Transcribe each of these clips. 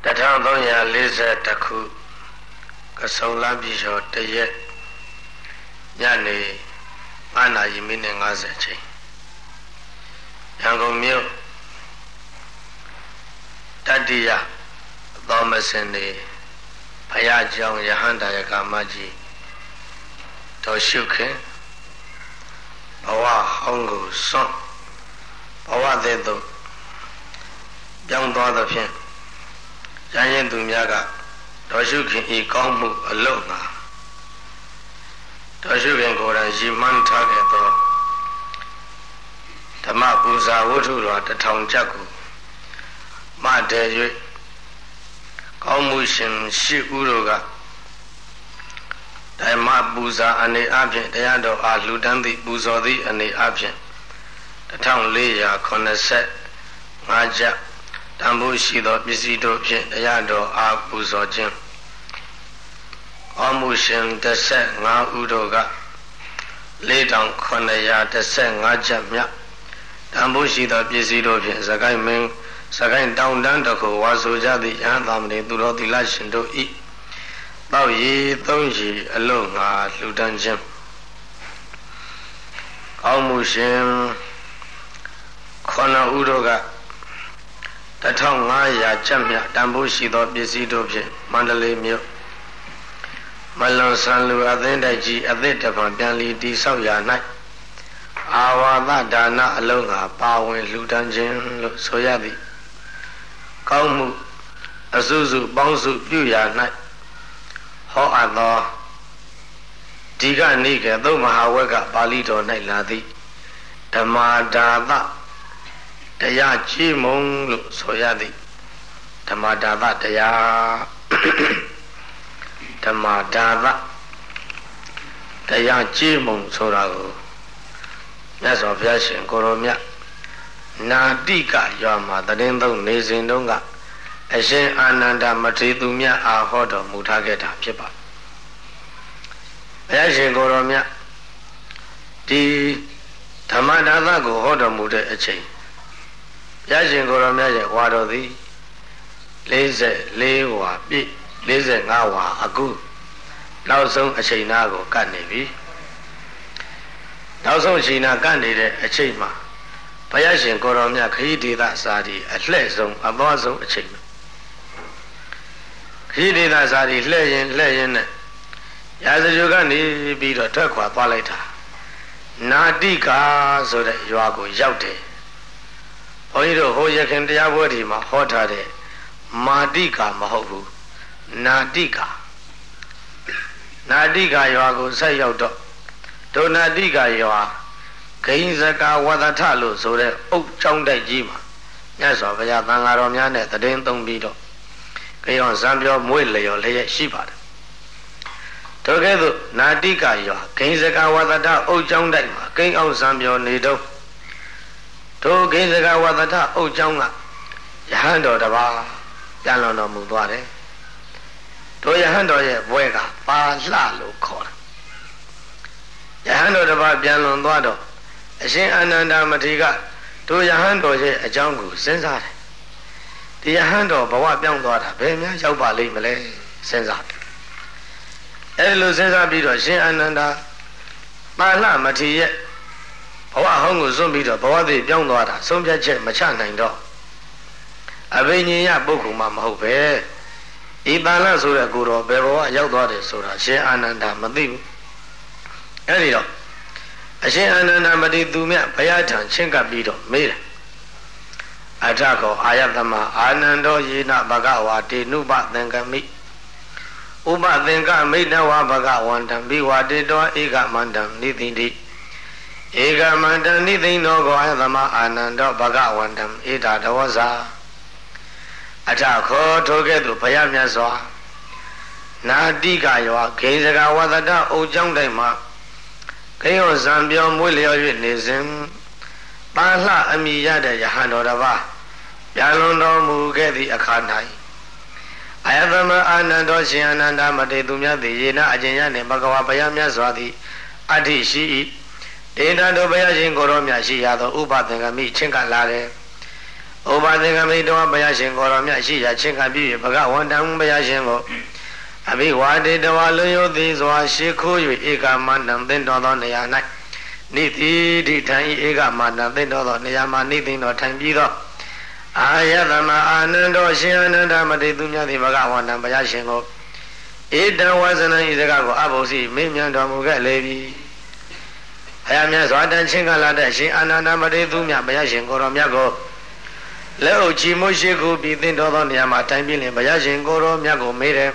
1340ခုကစုံလပြည်ကျော်တရက်ညနေ9:50အချိန်ရန်ကုန်မြို့တတိယသောမစင်နေဘုရားကျောင်းယဟန္တာယကမကြီးတော်ရှုခင်ဘဝဟောင်းကိုစွန့်ဘဝတဲ့သို့ပြောင်းသွားသဖြင့်ရရင်သူများကတော်ရှုခင်ဤကောင်းမှုအလုံးငါတော်ရှုခင်ကိုယ်တိုင်ရည်မှန်းထားခဲ့သောဓမ္မပူဇာဝတ္ထုတော်1000ကျပ်ကိုမတည်၍ကောင်းမှုရှင်ရှိဥတို့ကဓမ္မပူဇာအနေအဖြင့်တရားတော်အားလှူဒန်းသည့်ပူဇော်သည့်အနေအဖြင့်1485ကျပ်တန်ဖိုးရှိသောပစ္စည်းတို့ဖြင့်တရားတော်အားပူဇော်ခြင်းကောင်းမှုရှင်15ဦးတို့က4915ကျပ်မြတ်တန်ဖိုးရှိသောပစ္စည်းတို့ဖြင့်စကိုင်းမင်းစကိုင်းတောင်တန်းတစ်ခုဝါဆိုကြသည့်ယဟန်သာမဏေသူတော်သီလရှင်တို့ဤတောက်ရည်3ရည်အလုံးငါလှူဒန်းခြင်းကောင်းမှုရှင်9ဦးတို့က1500ကျပ်မြတ်တန်ဖိုးရှိသောပစ္စည်းတို့ဖြင့်မန္တလေးမြို့မလွန်ဆန်လူအသင်းတိုက်ကြီးအသစ်တပံပြန်လီတိဆောက်ရာ၌အာဝါဒဒါနအလုံးငါပါဝင်လှူဒန်းခြင်းလို့ဆိုရသည်ကောင်းမှုအစုစုပေါင်းစုပြုရာ၌ဟောအပ်သောဒီကနေ့ကသုံးမဟာဝက်ကပါဠိတော်၌လာသည်ဓမ္မာဒါသတရားကြီးမုံလို့ဆိုရသည်ဓမ္မာဒါသတရားဓမ္မာဒါသတရားကြီးမုံဆိုတာကိုမြတ်စွာဘုရားရှင်ကိုရောမြတ်နာတိကရွာမှာတရင်သုံးနေစဉ်တုန်းကအရှင်အာနန္ဒမထေရသူမြတ်အားဟောတော်မူထားခဲ့တာဖြစ်ပါတယ်ဘုရားရှင်ကိုရောမြတ်ဒီဓမ္မဒါသကိုဟောတော်မူတဲ့အချိန်ဘုရားရှင်ကိုရောမြတ်ရဲ့ဝါတော်သည်44ဝါပြည့်45ဝါအခုနောက်ဆုံးအချိန်နာကိုကတ်နေပြီနောက်ဆုံးအချိန်နာကတ်နေတဲ့အချိန်မှာဘုရားရှင်ကိုရောမြတ်ခရီးဒေသစာရီအလှဲ့ဆုံးအသွားဆုံးအချိန်ခရီးဒေသစာရီလှဲ့ရင်နဲ့ရာဇဂိုကနေပြီးတော့ထွက်ခွာသွားလိုက်တာနာတိကာဆိုတဲ့ရွာကိုရောက်တယ်ဘုန်းကြီးတို့ဟိုရခင်တရားပွဲဒီမှာဟောထားတဲ့မာတိကာမဟုတ်ဘူးနာတိကာရွာကိုဆက်ရောက်တော့ဒုနာတိကာရွာဂိဉ္စကာဝဒထလို့ဆိုတဲ့အုတ်ချောင်းတိုက်ကြီးမှာမြတ်စွာဘုရားသံဃာတော်များနဲ့တည်င်းသုံးပြီးတော့ကြောင်ဇံပြောမွေးလျော်လျက်ရှိပါတယ်ထိုကဲ့သို့နာတိကာရွာဂိဉ္စကာဝဒထအုတ်ချောင်းတိုက်မှာကိန်းအောင်ဇံပြောနေတော့ထိုဂိဉ္စကာဝဒထအုတ်ချောင်းကယဟန်တော်တစ်ပါးပြန်လွန်တော်မူသွားတယ်တို့ယဟန်တော်ရဲ့ဘွဲကပါလှလို့ခေါ်တယ်ယဟန်တော်တစ်ပါးပြန်လွန်သွားတော့အရှင်အာနန္ဒမထေရကတို့ယဟန်တော်ရဲ့အကြောင်းကိုစဉ်းစားတယ်ဒီယဟန်တော်ဘဝပြောင်းသွားတာဘယ်များရောက်ပါလိမ့်မလဲစဉ်းစားတယ်အဲဒီလိုစဉ်းစားပြီးတော့ရှင်အာနန္ဒပါလှမထေရရဲ့ဘဝဟောင်းကိုစွန့်ပြီးတော့ဘဝသေးပြောင်းသွားတာဆုံးဖြတ်ချက်မချနိုင်တော့အဘိညာဉ်ပုဂ္ဂိုလ်မှမဟုတ်ပဲဤပါဠဆိုတဲ့ကိုယ်တော်ဘယ်ဘဝရောက်သွားတယ်ဆိုတာရှင်အာနန္ဒမသိဘူးအဲဒီတော့အရှင်အာနန္ဒမတိသူမြတ်ဘုရားထံချင်းကပ်ပြီးတော့မေးတယ်အထကောအာယသမအာနန္ဒောယေနဘဂဝါတေနုပသင်္ကမိဥပသင်္ကမိနဝဘဂဝန္တံဘိဝတေတောဧကမန္တံနိသိတိဧကမန္တံနိသိနောကောအာယသမအာနန္ဒောဘဂဝန္တံဧတာတဝဇာအထခောထိုကဲ့သို့ဘုရားမြတ်စွာနာတိကယောဂိဉ္စကာဝဒတအုတ်ကျောင်းတိုင်းမှာဂိယောဇံပြောမွေးလျော်၍နေစဉ်ပါလှအမိရတဲ့ယဟန်တော်တစ်ပါးပြန်လွန်တော်မူခဲ့သည့်အခါ၌အာယသမအာနန္ဒောရှင်အာနန္ဒမထေရသူမြတ်သည်ယေနအကျဉ်းရနှင့်ဘဂဝါဘုရားမြတ်စွာသည်အဋ္ဌိရှိ၏ဒေနတို့ဘုရားရှင်ကိုရောမြတ်ရှိရသောဥပသင်္ကမိချင်းကလာတယ်ဥပါဒေကမိတောဘုရားရှင်ကိုတော်မြတ်ရှိရာချင်းကပြည့်ဘဂဝန္တံဘုရားရှင်ကိုအဘိဝါဒေတဝါလွန်ယုသည်စွာရှေးခိုး၍ဧကမန္တံသင်တော်သောနေရာ၌နိတိတိထိုင်ဧကမန္တံသင်တော်သောနေရာမှာနိသိတော်ထိုင်ပြီးသောအာယတမအာနန္တောရှင်အာနန္ဒမတိသူမြတ်သည်ဘဂဝန္တံဘုရားရှင်ကိုဧတံဝဇနံဤစကားကိုအဘုစီမေးမြန်းတော်မူခဲ့လေပြီဘုရားမြတ်စွာတန်ချင်းကလာတဲ့ရှင်အာနန္ဒမတိသူမြတ်ဘုရားရှင်ကိုတော်မြတ်ကိုလက်အုပ်ချီမိုးရှိခုပြီးသင်တော်သောနေရာမှာထိုင်ပြီးလင်ဘုရားရှင်ကိုတော်မြတ်ကိုမေးတယ်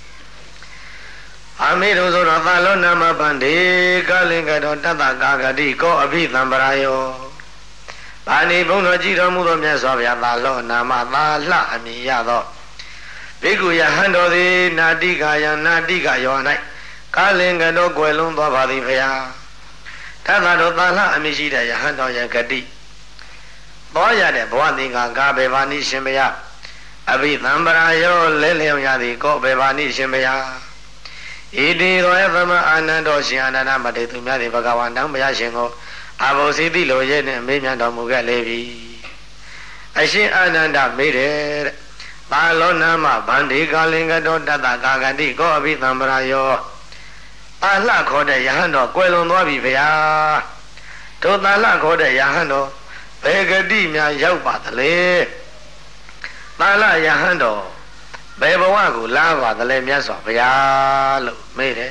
အမေတို့ဆိုတော့သာလောနာမဗန္ဒေကလင်္ကတော်တတ္တကာဂတိကောအဘိသံပရာယောဘာနိဘုံတော်ကြည်တော်မူသောမြတ်စွာဘုရားသာလောနာမသာလှအမည်ရသောဘေကုယဟန်တော်သည်နာတိကာယနာတိကာယော၌ကလင်္ကတော်ကွယ်လွန်သွားပါသည်ဘုရားတတ္တတော်သာလှအမည်ရှိတဲ့ယဟန်တော်ရဲ့ဂတိသောရတဲ့ဘဝသင်္ကာကာဘေဘာနိရှင်ဘုရားအဘိသံပရာယောလဲလျောင်ရသည်ကောဘေဘာနိရှင်ဘုရားဣတိရောယသမအာနန္တောရှင်အာနန္ဒမတေသူများသည်ဘဂဝန္တံဘုရားရှင်ကိုအဘောစီတိလိုရဲ့နဲ့မေးမြန်းတော်မူခဲ့လေပြီအရှင်အာနန္ဒမေးတယ်တဲ့သာလောနာမဗန္ဒီကာလင်္ကတောတတ္တကာဂတိကောအဘိသံပရာယောအာလှခေါ်တဲ့ယဟန်တော်ကွယ်လွန်သွားပြီဗျာတို့သာလှခေါ်တဲ့ယဟန်တော်ဘယ်ဂတိများရောက်ပါသလဲသာလှယဟန်တော်ဘယ်ဘဝကိုလာပါသလဲမြတ်စွာဘုရားလို့မေးတယ်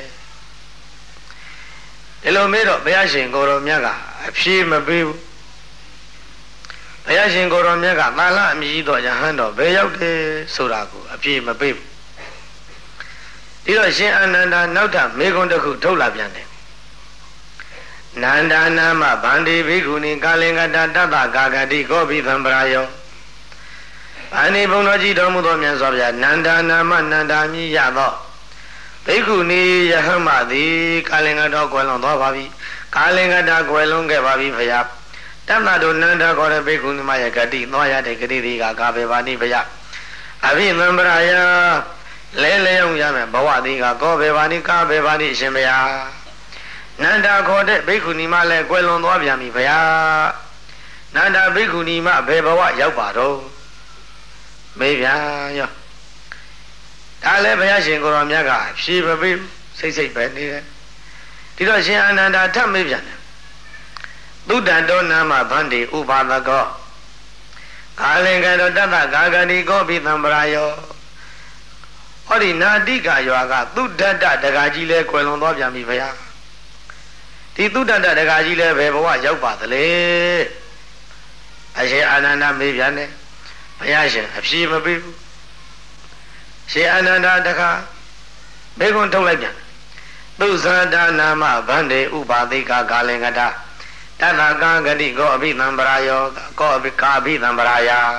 ဒီလိုမေးတော့ဘုရားရှင်ကိုတော်မြတ်ကအဖြေမပေးဘူးဘုရားရှင်ကိုတော်မြတ်ကသာလအမည်တော်ယဟန်တော်ဘယ်ရောက်တယ်ဆိုတာကိုအဖြေမပေးဘူးဒီတော့ရှင်အာနန္ဒာနောက်ထပ်မေခွန်းတစ်ခုထုတ်လာပြန်တယ်နန္ဒာနာမဗန္ဒီဘိက္ခုနီကာလင်္ကတတ္တကာဂတိကောဘိသံပရာယောဗန္ဒီဘုံတော်ကြီးတော်မူသောမြတ်စွာဘုရားနန္ဒာနာမနန္ဒာမြည်ရသောဘိက္ခုနီယဟမသည်ကာလင်္ကတော်ကွယ်လွန်သွားပါပြီကာလင်္ကတကွယ်လွန်ခဲ့ပါပြီဘုရားတမ္မတို့နန္ဒာခေါ်တဲ့ဘိက္ခုနီမရဲ့ဂတိသွားရတဲ့ဂတိတွေကကာဘေဘာနိဘုရားအဘိသံပရာယလဲလျောင်းရမယ်ဘဝသည်ကကောဘေဘာနိကာဘေဘာနိအရှင်ဘုရားနန္ဒာခေါ်တဲ့ဘိက္ခုနီမလည်းကွယ်လွန်သွားပြန်ပြီဘုရားနန္ဒာဘိက္ခုနီမဘယ်ဘဝရောက်ပါတော့မေးပြန်ရောဒါလည်းဘုရားရှင်ကိုတော်မြတ်ကဖြေမပေးစိတ်ပဲနေတယ်ဒီတော့ရှင်အာနန္ဒာထပ်မေးပြန်တယ်သုတ္တတောနာမဗန္တိဥပါဒကောကာလင်္ကတောတတ္တကာဂတိကောဘိသံပရာယောဟောဒီနာတိကရွာကသုဒ္ဓတတဂါကြီးလဲကွယ်လွန်သွားပြန်ပြီဘုရားဒီသုဒ္ဓတတဂါကြီးလဲဘယ်ဘဝရောက်ပါသလဲအရှင်အာနန္ဒာမေးပြန်တယ်ဘုရားရှင်အဖြေမပေးဘူးရှင်အာနန္ဒာတခါဘေကွန်းထုတ်လိုက်ပြန်သုဇာတာနာမဗန္ဒေဥပါတိကကာလင်္ကတတတ္တကာဂတိကောအဘိသံပရာယောကောအဘိကာအဘိသံပရာယာ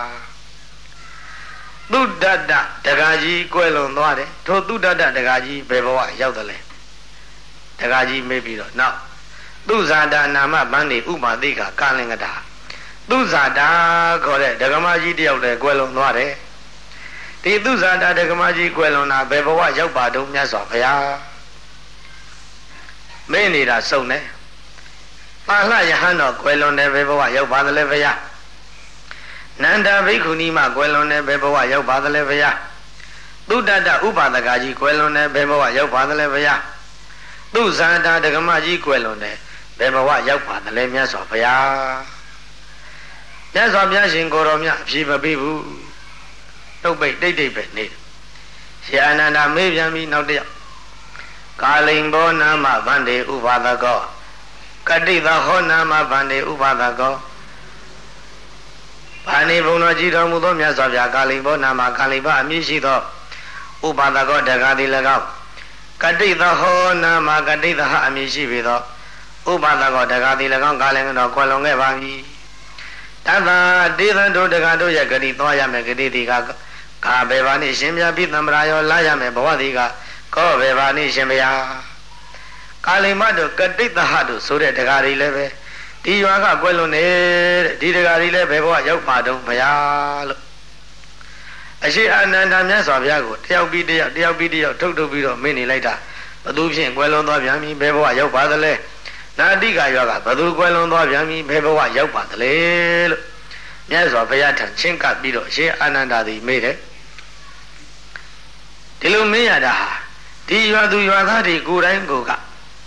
သုဒ္ဓတတဂါကြီးကွယ်လွန်သွားတယ်ထိုသုဒ္ဓတတဂါကြီးဘယ်ဘဝရောက်တယ်လဲတဂါကြီးမေးပြီးတော့နောက်သုဇာတာနာမဗန္ဒေဥပါတိကကာလင်္ကတသုဇာတာခေါ်တဲ့ဒကမကြီးတယောက်လည်းကွယ်လွန်သွားတယ်ဒီသုဇာတာဒကမကြီးကွယ်လွန်တာဘယ်ဘဝရောက်ပါတော့မြတ်စွာဘုရားမင်းနေတာစုံတယ်ပါဠယဟန်တော်ကွယ်လွန်တယ်ဘယ်ဘဝရောက်ပါသလဲဘုရားနန္ဒာဘိက္ခုနီမကွယ်လွန်တယ်ဘယ်ဘဝရောက်ပါသလဲဘုရားသုတ္တတဥပါဒကကြီးကွယ်လွန်တယ်ဘယ်ဘဝရောက်ပါသလဲဘုရားသုဇာတာဒကမကြီးကွယ်လွန်တယ်ဘယ်ဘဝရောက်ပါသလဲမြတ်စွာဘုရားမြတ်စွာဘုရားရှင်ကိုတော်မြတ်အဖြေမပေးဘူးတုတ်ပိတ်တိတ်တိတ်ပဲနေရှင်အာနန္ဒာမေးပြန်ပြီးနောက်တစ်ယောက်ကာလိန်ဘောနာမဗန္ဒေဥပါဒကောကတိသဟောနာမဗန္ဒေဥပါဒကောဘာနိဘုံတော်ကြည်တော်မူသောမြတ်စွာဘုရားကာလိန်ဘောနာမကာလိန်ဘအမည်ရှိသောဥပါဒကောတက္ကတိ၎င်းကတိသဟောနာမကတိသဟအမည်ရှိပြီသောဥပါဒကောတက္ကတိ၎င်းကာလိန်တော်ကွယ်လွန်ခဲ့ပါပြီတသတေသံတို့တက္ကတို့ရဲ့ဂတိသွားရမယ်ဂတိဒီကကာဘေဘာနိရှင်မြတ်ပြီးသံဗရာယောလာရမယ်ဘဝဒီကကောဘေဘာနိရှင်ဗျာကာလိမတို့ကတိသဟတို့ဆိုတဲ့တက္ကရီလည်းပဲဒီရွာကကွယ်လွန်နေတဲ့ဒီတက္ကရီလည်းဘယ်ဘဝရောက်ပါတော့ဗျာလို့အရှိအာနန္ဒာမြတ်စွာဘုရားကိုတယောက်ပြီးတယောက်ထုတ်ပြီးတော့မင်းနေလိုက်တာဘသူဖြင့်ကွယ်လွန်သွားပြန်ပြီဘယ်ဘဝရောက်ပါသလဲနာတိကရွာကဘသူကွယ်လွန်သွားပြန်ပြီဘယ်ဘဝရောက်ပါသလဲလို့မြတ်စွာဘုရားထံချင်းကပ်ပြီးတော့ရှင်အာနန္ဒာသည်မေးတယ်ဒီလိုမေးရတာဟာဒီရွာသူရွာသားတွေကိုယ်တိုင်းကိုက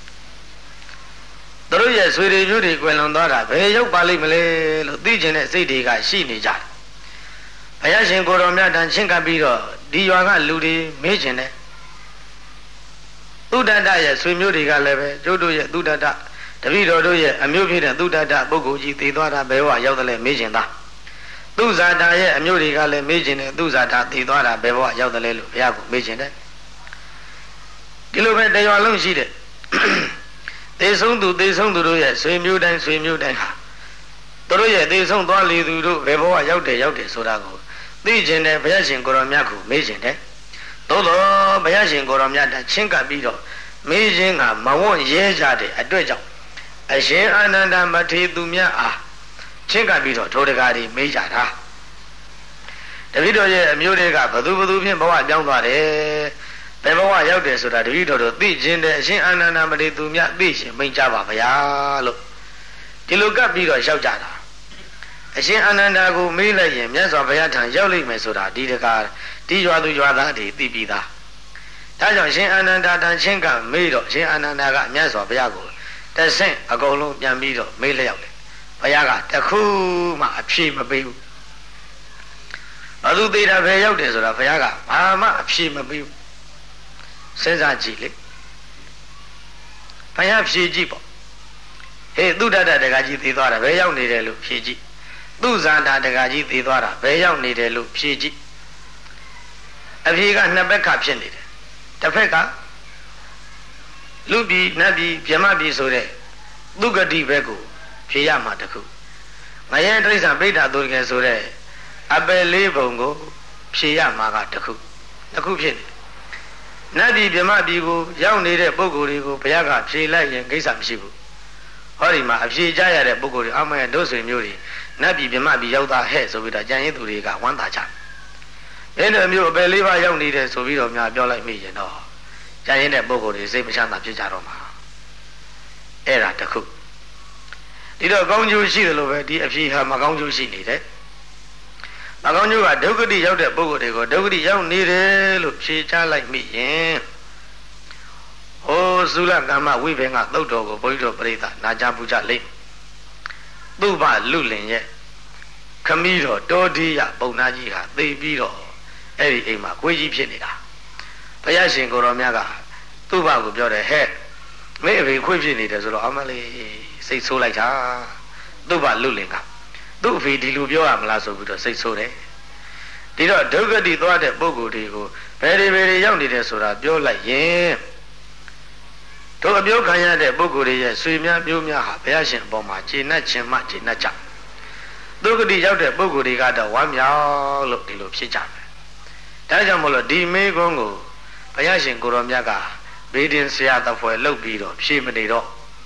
သူတို့ရဲ့ဆွေတွေမျိုးတွေကွယ်လွန်သွားတာဘယ်ရောက်ပါလိမ့်မလဲလို့သိကျင်တဲ့စိတ်တွေကရှိနေကြတယ်ဘုရားရှင်ကိုတော်မြတ်ထံချင်းကပ်ပြီးတော့ဒီရွာကလူတွေမေးကျင်တယ်သုဒ္ဓတရဲ့ဆွေမျိုးတွေကလည်းပဲကျိုးတို့ရဲ့သုဒ္ဓတတပည့်တော်တို့ရဲ့အမျိုးဖြစ်တဲ့သုဒ္ဓတပုဂ္ဂိုလ်ကြီးသိသွားတာဘယ်ဘဝရောက်တယ်လဲမေးကျင်တာသူဇာတာရဲ့အမျိုးတွေကလည်းမေးကျင်တယ်သူဇာတာသိသွားတာဘယ်ဘဝရောက်တယ်လဲလို့ဘုရားကမေးကျင်တယ်ဒီလိုပဲတရားလုံးရှိတဲ့သေဆုံးသူတို့ရဲ့ဆွေမျိုးတိုင်းဟာသူတို့ရဲ့သေဆုံးသွားလေသူတို့ဘယ်ဘဝရောက်တယ်ဆိုတာကိုသိကျင်တယ်ဘုရားရှင်ကိုရောမြတ်ကိုမေးကျင်တယ်သို့တော့ဘုရားရှင်ကိုရောမြတ်ကချင်းကပ်ပြီးတော့မေးခြင်းကမဝွန့်ရဲကြတဲ့အတွက်ကြောင့်အရှင်အာနန္ဒမထေရသူမြတ်အားချင်းကပ်ပြီးတော့ထိုတကားတွေမေးကြတာတပည့်တော်ရဲ့အမျိုးတွေကဘသူဖြင့်ဘဝပြောင်းသွားတယ်ဘယ်ဘဝရောက်တယ်ဆိုတာတပည့်တော်တို့သိခြင်းတဲ့အရှင်အာနန္ဒမထေရသူမြတ်သိရှင်မိန့်ကြပါဗျာလို့ဒီလိုကပ်ပြီးတော့လျှောက်ကြတာအရှင်အာနန္ဒာကိုမေးလိုက်ရင်မြတ်စွာဘုရားထံရောက်လိမ့်မယ်ဆိုတာဒီတကားဒီရွာသူရွာသားတွေသိပြီးသားဒါကြောင့်ရှင်အာနန္ဒာထံချင်းကမေးတော့ရှင်အာနန္ဒာကမြတ်စွာဘုရားကိုတဆင့်အကုန်လုံးပြန်ပြီးတော့မေးလျောက်တယ်ဘုရားကတခုမှအဖြေမပေးဘူးဘသူသေးတာပဲရောက်တယ်ဆိုတာဘုရားကဘာမှအဖြေမပေးဘူးစဉ်းစားကြည့်လေဘုရားဖြေကြည့်ပေါ့ဟေးသုဒ္ဓတတကကြီးသိသွားတာဘယ်ရောက်နေတယ်လို့ဖြေကြည့်သူဇာတာတကကြီးသိသွားတာဘယ်ရောက်နေတယ်လို့ဖြေကြည့်အဖြေကနှစ်ဘက်ကဖြစ်နေတယ်တစ်ဖက်ကလူပြည်နတ်ပြည်ဗြဟ္မပြည်ဆိုတဲ့သူဂတိဘက်ကိုဖြေရမှာတခုငရဲတိရစ္ဆာန်ပိဋ္ဌာသူတကယ်ဆိုတဲ့အပယ်လေးပုံကိုဖြေရမှာကတခုဖြစ်နေနတ်ပြည်ဗြဟ္မပြည်ကိုရောက်နေတဲ့ပုဂ္ဂိုလ်တွေကိုဘုရားကဖြေလိုက်ရင်ကိစ္စမရှိဘူးဟောဒီမှာအဖြေကြရတဲ့ပုဂ္ဂိုလ်တွေအမှန်တို့ဆွေမျိုးတွေနတ်ပြည်ဗြဟ္မပြည်ရောက်တာဟဲ့ဆိုပြီးတော့ကြံရင်သူတွေကဝမ်းသာကြတယ်အဲ့လိုမျိုးအပယ်လေးပါးရောက်နေတယ်ဆိုပြီးတော့များပြောလိုက်မိရင်တော့ကြံရင်တဲ့ပုဂ္ဂိုလ်တွေစိတ်မချမ်းသာဖြစ်ကြတော့မှာအဲ့ဒါတခုဒီတော့ကောင်းကျိုးရှိတယ်လို့ပဲဒီအဖြေဟာမကောင်းကျိုးရှိနေတယ်မကောင်းကျိုးကဒုက္ခတိရောက်တဲ့ပုဂ္ဂိုလ်တွေကိုဒုက္ခတိရောက်နေတယ်လို့ဖြေချလိုက်မိရင်ဟိုသုလကမ္မဝိဘင်္ဂသုတ်တော်ကိုဘုန်းကြီးတို့ပြိဿနာကြားပူကြလိမ့်သူ့ဘလူလင်ရဲ့ခမီးတော်တောတိယပုံနာကြီးဟာသိပြီးတော့အဲ့ဒီအိမ်မှာကိုယ်ကြီးဖြစ်နေတာဘုရားရှင်ကိုရောမြတ်ကသူ့ဘကိုပြောတယ်ဟဲ့မင်းအဖေခွေးဖြစ်နေတယ်ဆိုတော့အမလေးစိတ်ဆိုးလိုက်တာသူ့ဘလူလင်ကသူ့အဖေဒီလိုပြောရမလားဆိုပြီးတော့စိတ်ဆိုးတယ်ဒီတော့ဒုက္ခတိသွားတဲ့ပုဂ္ဂိုလ်တွေကိုဘယ်တွေရောက်နေတယ်ဆိုတာပြောလိုက်ရင်တို့အပြောခံရတဲ့ပုဂ္ဂိုလ်တွေရဲ့ဆွေများမျိုးများဟာဘုရားရှင်အပေါ်မှာကျေနပ်ခြင်းမှကျေနပ်ကြဒုက္ခတိရောက်တဲ့ပုဂ္ဂိုလ်တွေကတော့ဝမ်းမြောက်လို့ဒီလိုဖြစ်ကြတယ်ဒါကြောင့်မို့လို့ဒီမေကုန်းကိုဘုရားရှင်ကိုရောမြတ်ကဘေးတင်ဆရာတော်ဖွဲ့လုပ်ပြီးတော့ဖြေမနေတော့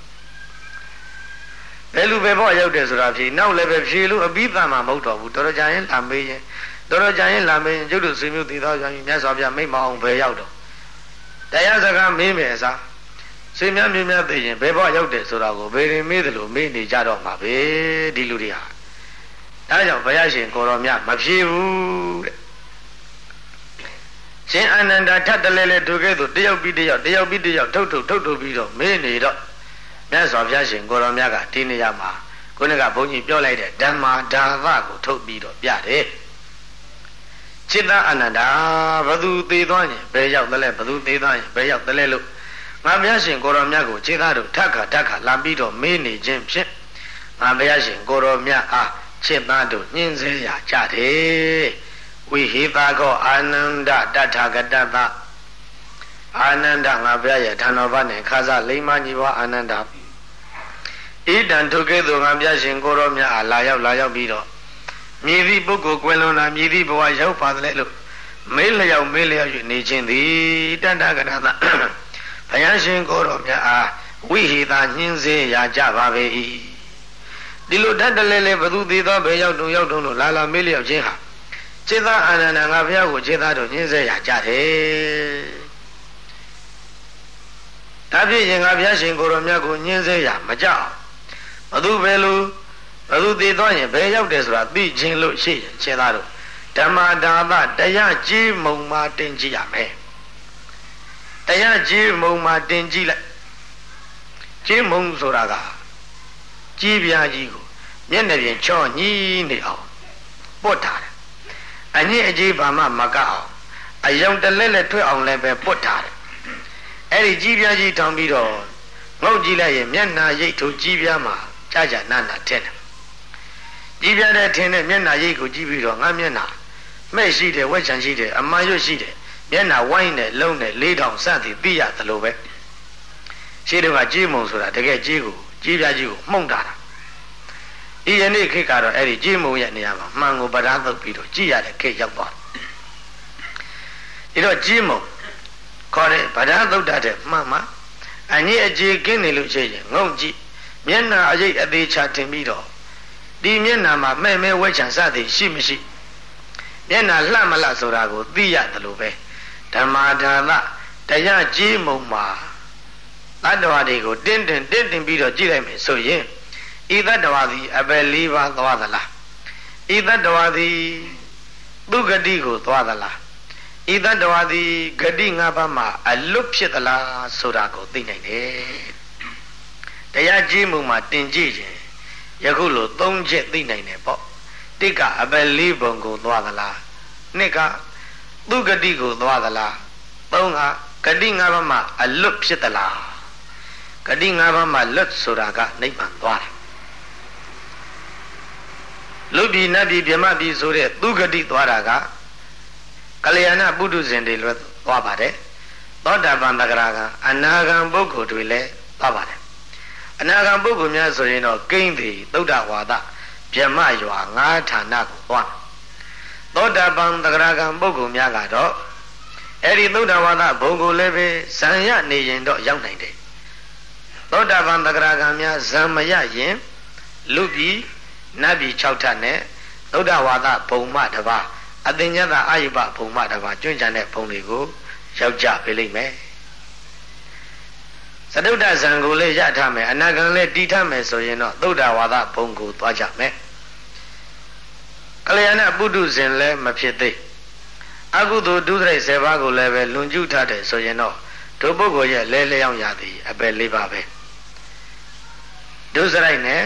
ဘယ်လူပဲပေါ့ရောက်တယ်ဆိုတာဖြေနောက်လည်းပဲဖြေလို့အပြီးသားမှမဟုတ်တော့ဘူးတော်တော်ကြာရင်လာမေးရင်ကျုပ်တို့ဆွေမျိုးတည်သောကြောင့်မြတ်စွာဘုရားမိန့်မအောင်ဘယ်ရောက်တော့တရားစကားမေးမယ်အစားဆွေများမျိုးများသိရင်ဘယ်ပေါ့ရောက်တယ်ဆိုတာကိုဘေရင်မေးတယ်လို့မေးနေကြတော့မှာပဲဒီလူတွေဟာဒါကြောင့်ဘုရားရှင်ကိုရောမြတ်မဖြေဘူးတဲ့ရှင်အာနန္ဒာထပ်တလဲလဲဒုကဲ့သို့တယောက်ပြီးတယောက်ထုတ်ပြီးတော့မေးနေတော့မြတ်စွာဘုရားရှင်ကိုရောမြတ်ကဒီနေရာမှာခုနကဘုန်းကြီးပြောလိုက်တဲ့ဓမ္မာဒါသကိုထုတ်ပြီးတော့ပြတယ်จิตအာနန္ဒာဘသူသေးသွားရင်ဘယ်ရောက်တယ်လဲဘသူသေးသွားရင်ဘယ်ရောက်တယ်လဲလို့ငါဘုရားရှင်ကိုရောမြတ်ကိုจิตတို့ထက်ခါလာပြီးတော့မေးနေခြင်းဖြင့်ငါဘုရားရှင်ကိုရောမြတ်အားจิตတို့ညှင်းဆဲရကြတယ်ဝိဟိတာကောအာနန္ဒတထာဂတသအာနန္ဒငါဘုရားရဲ့ဌာနဘနဲ့ခါစလိမ္မာညီဘွားအာနန္ဒဣတံထုကဲ့သို့ငါဘုရားရှင်ကိုရောမြတ်အားလာရောက်ပြီးတော့မြည်သည့်ပုဂ္ဂိုလ်ကွယ်လွန်လာမြည်သည့်ဘဝရောက်ပါသလဲလို့မေးလျောက်၍နေခြင်းသည်တတ္တကရသဘုရားရှင်ကိုရောမြတ်အားဝိဟိတာညှင်းစေရကြပါပေ၏ဒီလိုတတ်တလဲလဲဘသူသေးသောဘယ်ရောက်တုံလို့လာမေးလျောက်ခြင်းဟာจิตအာနန္ဒာငါဘုရားကိုจิตတို့ညှင်းစေရကြတယ်ဒါဖြစ်ရင်ငါဘုရားရှင်ကိုရောမြတ်ကိုညှင်းစေရမကြောက်ဘသူပဲလို့ဘယ်သူတည်သွားရင်ဘယ်ရောက်တယ်ဆိုတာသိချင်းလို့ရှိရင်ရှင်းသားတို့ဓမ္မဒါသတရားကြီးမုံမှာတင်ကြည့်ရမယ်တရားကြီးမုံမှာတင်ကြည့်လိုက်ကြီးမုံဆိုတာကကြီးပြားကြီးကိုမျက်နှာပြင်ချောညှီးနေအောင်ပုတ်ထားတယ်အညစ်အကြေးဘာမှမကအောင်အယုံတလက်လက်ထွက်အောင်လည်းပဲပုတ်ထားတယ်အဲ့ဒီကြီးပြားကြီးထောင်ပြီးတော့ငုတ်ကြည့်လိုက်ရင်မျက်နှာရိပ်ထိုးကြီးပြားမှာကြာကြာနာနာထက်တယ်ကြီးပြားတဲ့ထင်းတဲ့မျက်နှာရိပ်ကိုကြည့်ပြီးတော့ငါမျက်နှာမဲ့ရှိတယ်ဝက်ချန်ရှိတယ်အမှန်ရွတ်ရှိတယ်မျက်နှာဝိုင်းနဲ့လုံးနဲ့4000စသည်သိရသလိုပဲရှိတော့ကကြီးမုံဆိုတာတကယ်ကြီးကိုကြီးပြားကြီးကိုမှုန့်တာဤယနေ့ခေတ်ကတော့အဲ့ဒီကြီးမုံရဲ့နေရာမှာမှန်ကိုပဓာသုတ်ပြီးတော့ကြည့်ရတဲ့ခေတ်ရောက်သွားတယ်ဒါတော့ကြီးမုံခေါ်တဲ့ဗဒ္ဓသုတ်တဲ့မှန်မှာအညစ်အကြေးကင်းနေလို့ရှိရင်ငုံကြည့်မျက်နှာအရိပ်အသေးချတင်ပြီးတော့ဒီမျက်နှာမှာမဲ့မဲဝဲချံစသည်ရှိမရှိမျက်နှာလှမလှဆိုတာကိုသိရတယ်လို့ပဲဓမ္မာဒါသတရားကြီးမုံမှာတတ္တဝါတွေကိုတင်းတင်းပြီးတော့ကြည့်လိုက်မယ်ဆိုရင်ဤတတ္တဝါသည်အပယ်၄ပါးသွားသလားဤတတ္တဝါသည်သူဂတိကိုသွားသလားဤတတ္တဝါသည်ဂတိ၅ပါးမှာအလွတ်ဖြစ်သလားဆိုတာကိုသိနိုင်တယ်တရားကြီးမှုမှာတင်ကြည့်ခြင်းယခုလို၃ချက်သိနိုင်တယ်ပေါ့တိကအပယ်၄ပုံကိုသွားသလားနှစ်ကသူဂတိကိုသွားသလားသုံးကဂတိ၅ပါးမှာအလွတ်ဖြစ်သလားဂတိ၅ပါးမှာလွတ်ဆိုတာကနိဗ္ဗာန်သွားတယ်လူပြည်နတ်ပြည်ဗြဟ္မပြည်ဆိုတဲ့သူဂတိသွားတာကကလျာဏပုထုဇဉ်တွေလည်းသွားပါတယ်သောတာပန်တဂရကအနာဂံပုဂ္ဂိုလ်တွေလည်းသွားပါတယ်အနာဂံပုဂ္ဂိုလ်များဆိုရင်တော့ကိန်းသည်သုဒ္ဓဝါဒဗြဟ္မရွာ၅ဌာနကိုသွားသောတာပန်တဂရကံပုဂ္ဂိုလ်များကတော့အဲ့ဒီသုဒ္ဓဝါဒဘုံကိုလည်းပဲဇံရနေရင်တော့ရောက်နိုင်တယ်သောတာပန်တဂရကံများဇံမရရင်လူပြည်နတ်ပြည်6ဌာနနဲ့သုဒ္ဓဝါဒဘုံမှတပါးအသင်္ညတအာယုဘဘုံမှတပါးကျွန့်ကြံတဲ့ဘုံတွေကိုရောက်ကြပေးလိမ့်မယ်သတုဒ္ဒဇံကိုလည်းရထားမယ်အနာဂံလည်းတည်ထားမယ်ဆိုရင်တော့သုဒ္ဓဝါဒဘုံကိုသွားကြမယ်ကလျာဏပုထုဇဉ်လည်းမဖြစ်သေးအကုသိုလ်ဒုစရိုက်10ပါးကိုလည်းပဲလွန်ကျူးထားတယ်ဆိုရင်တော့ဒုပုဂ္ဂိုလ်ရဲ့လဲလျောင်းရသည်အပယ်၄ပါးပဲဒုစရိုက်နဲ့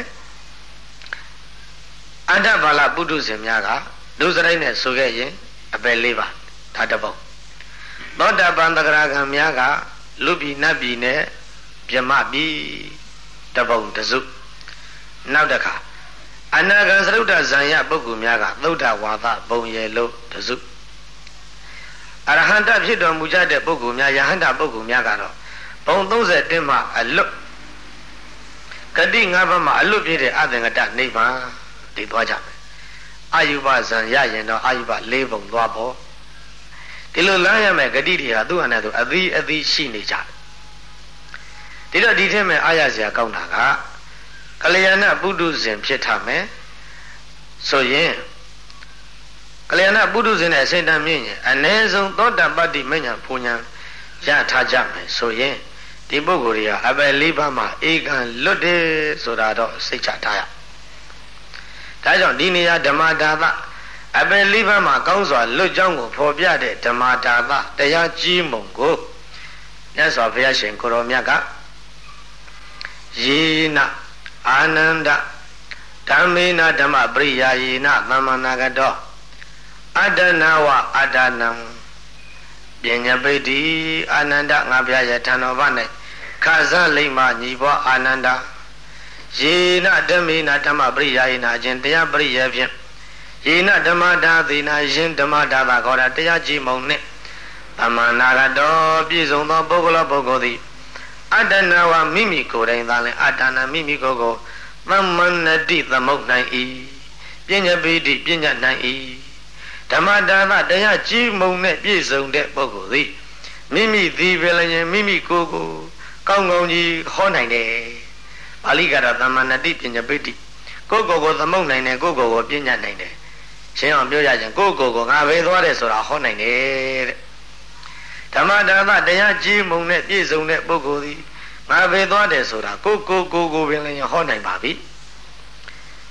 အန္တဘာလပုထုဇဉ်များကဒုစရိုက်နဲ့ဆိုခဲ့ရင်အပယ်၄ပါးဒါတပုံသောတာပန်တဂရကံများကလူပြည်နတ်ပြည်နဲ့ဗြဟ္မပြည်တပုံတစုနောက်တစ်ခါအနာဂံသရုဒ္ဓဇံယပုဂ္ဂိုလ်များကသုဒ္ဓဝါဒဘုံရဲ့လို့တစုအရဟန္တဖြစ်တော်မူကြတဲ့ပုဂ္ဂိုလ်များယဟန္တာပုဂ္ဂိုလ်များကတော့ဘုံ31မှာအလွတ်ဂတိ၅ပါးမှာအလွတ်ပြည့်တဲ့အသင်္ကတနိဗ္ဗာန်တည်သွားကြမယ်အာယုဘဇံရရင်တော့အာယုဘ၄ပုံသွားဖို့ဒီလိုလမ်းရမယ်ဂတိတွေဟာသူ့အနေနဲ့သူအသီးအသီးရှိနေကြတယ်ဒီတော့ဒီထက်မဲ့အားရစရာကောင်းတာကကလျာဏပုထုဇဉ်ဖြစ်ထားမယ်ဆိုရင်ကလျာဏပုထုဇဉ်နဲ့အစဉ်တန်မြင့်ရင်အ ਨੇ ဆုံးသောတာပတ္တိမဉ္ဇဉ်ဘုံဉဏ်ရထားကြမယ်ဆိုရင်ဒီပုဂ္ဂိုလ်တွေဟာအပယ်၄ပါးမှာဧကံလွတ်တယ်ဆိုတာတော့စိတ်ချထားရဒါကြောင့်ဒီနေရာဓမ္မဒါသအပယ်၄ပါးမှာကောင်းစွာလွတ်ကြောင်းကိုဖော်ပြတဲ့ဓမ္မဒါသတရားကြီးမုံကိုမြတ်စွာဘုရားရှင်ကိုရောမြတ်ကယေနအာနန္ဒဓမ္မေနဓမ္မပရိယာယေနသမ္မာနာဂတောအတ္တနာဝအတ္တနံပညာပိတိအာနန္ဒငါဘုရားရဲ့ထံတော်ဘာ၌ခါဇလိမ္မာညီဘောအာနန္ဒယေနဓမ္မေနဓမ္မပရိယာယေနအခြင်းတရားပရိယာဖြင့်ယေနဓမ္မဒါသေနယင်ဓမ္မဒါသခေါ်တာတရားကြီးမုံနှင့်သမ္မာနာဂတောပြည့်စုံသောပုဂ္ဂလောပုဂ္ဂိုလ်သည်အတ္တနာဝမိမိကိုယ်တိုင်သာလင်အတ္တနာမိမိကိုယ်ကိုသမ္မဏတိသမုတ်နိုင်၏ပညာပိတိပညာနိုင်၏ဓမ္မဒါနတရားကြီးမုံနဲ့ပြည့်စုံတဲ့ပုဂ္ဂိုလ်သည်မိမိသည်ပဲလျင်မိမိကိုယ်ကိုကောင်းကောင်းကြီးဟောနိုင်တယ်ပါဠိကတော့သမ္မဏတိပညာပိတိကိုယ်ကိုသမုတ်နိုင်တယ်ကိုယ်ကိုပညာနိုင်တယ်ရှင်းအောင်ပြောရရင်ကိုယ်ကိုငါပဲသွားတယ်ဆိုတာဟောနိုင်တယ်တဲ့ဓမ္မဒါနတရားကြီးမုံနဲ့ပြည့်စုံတဲ့ပုဂ္ဂိုလ်သည်ငါပဲသွားတယ်ဆိုတာကိုပင်လည်းဟောနိုင်ပါပြီ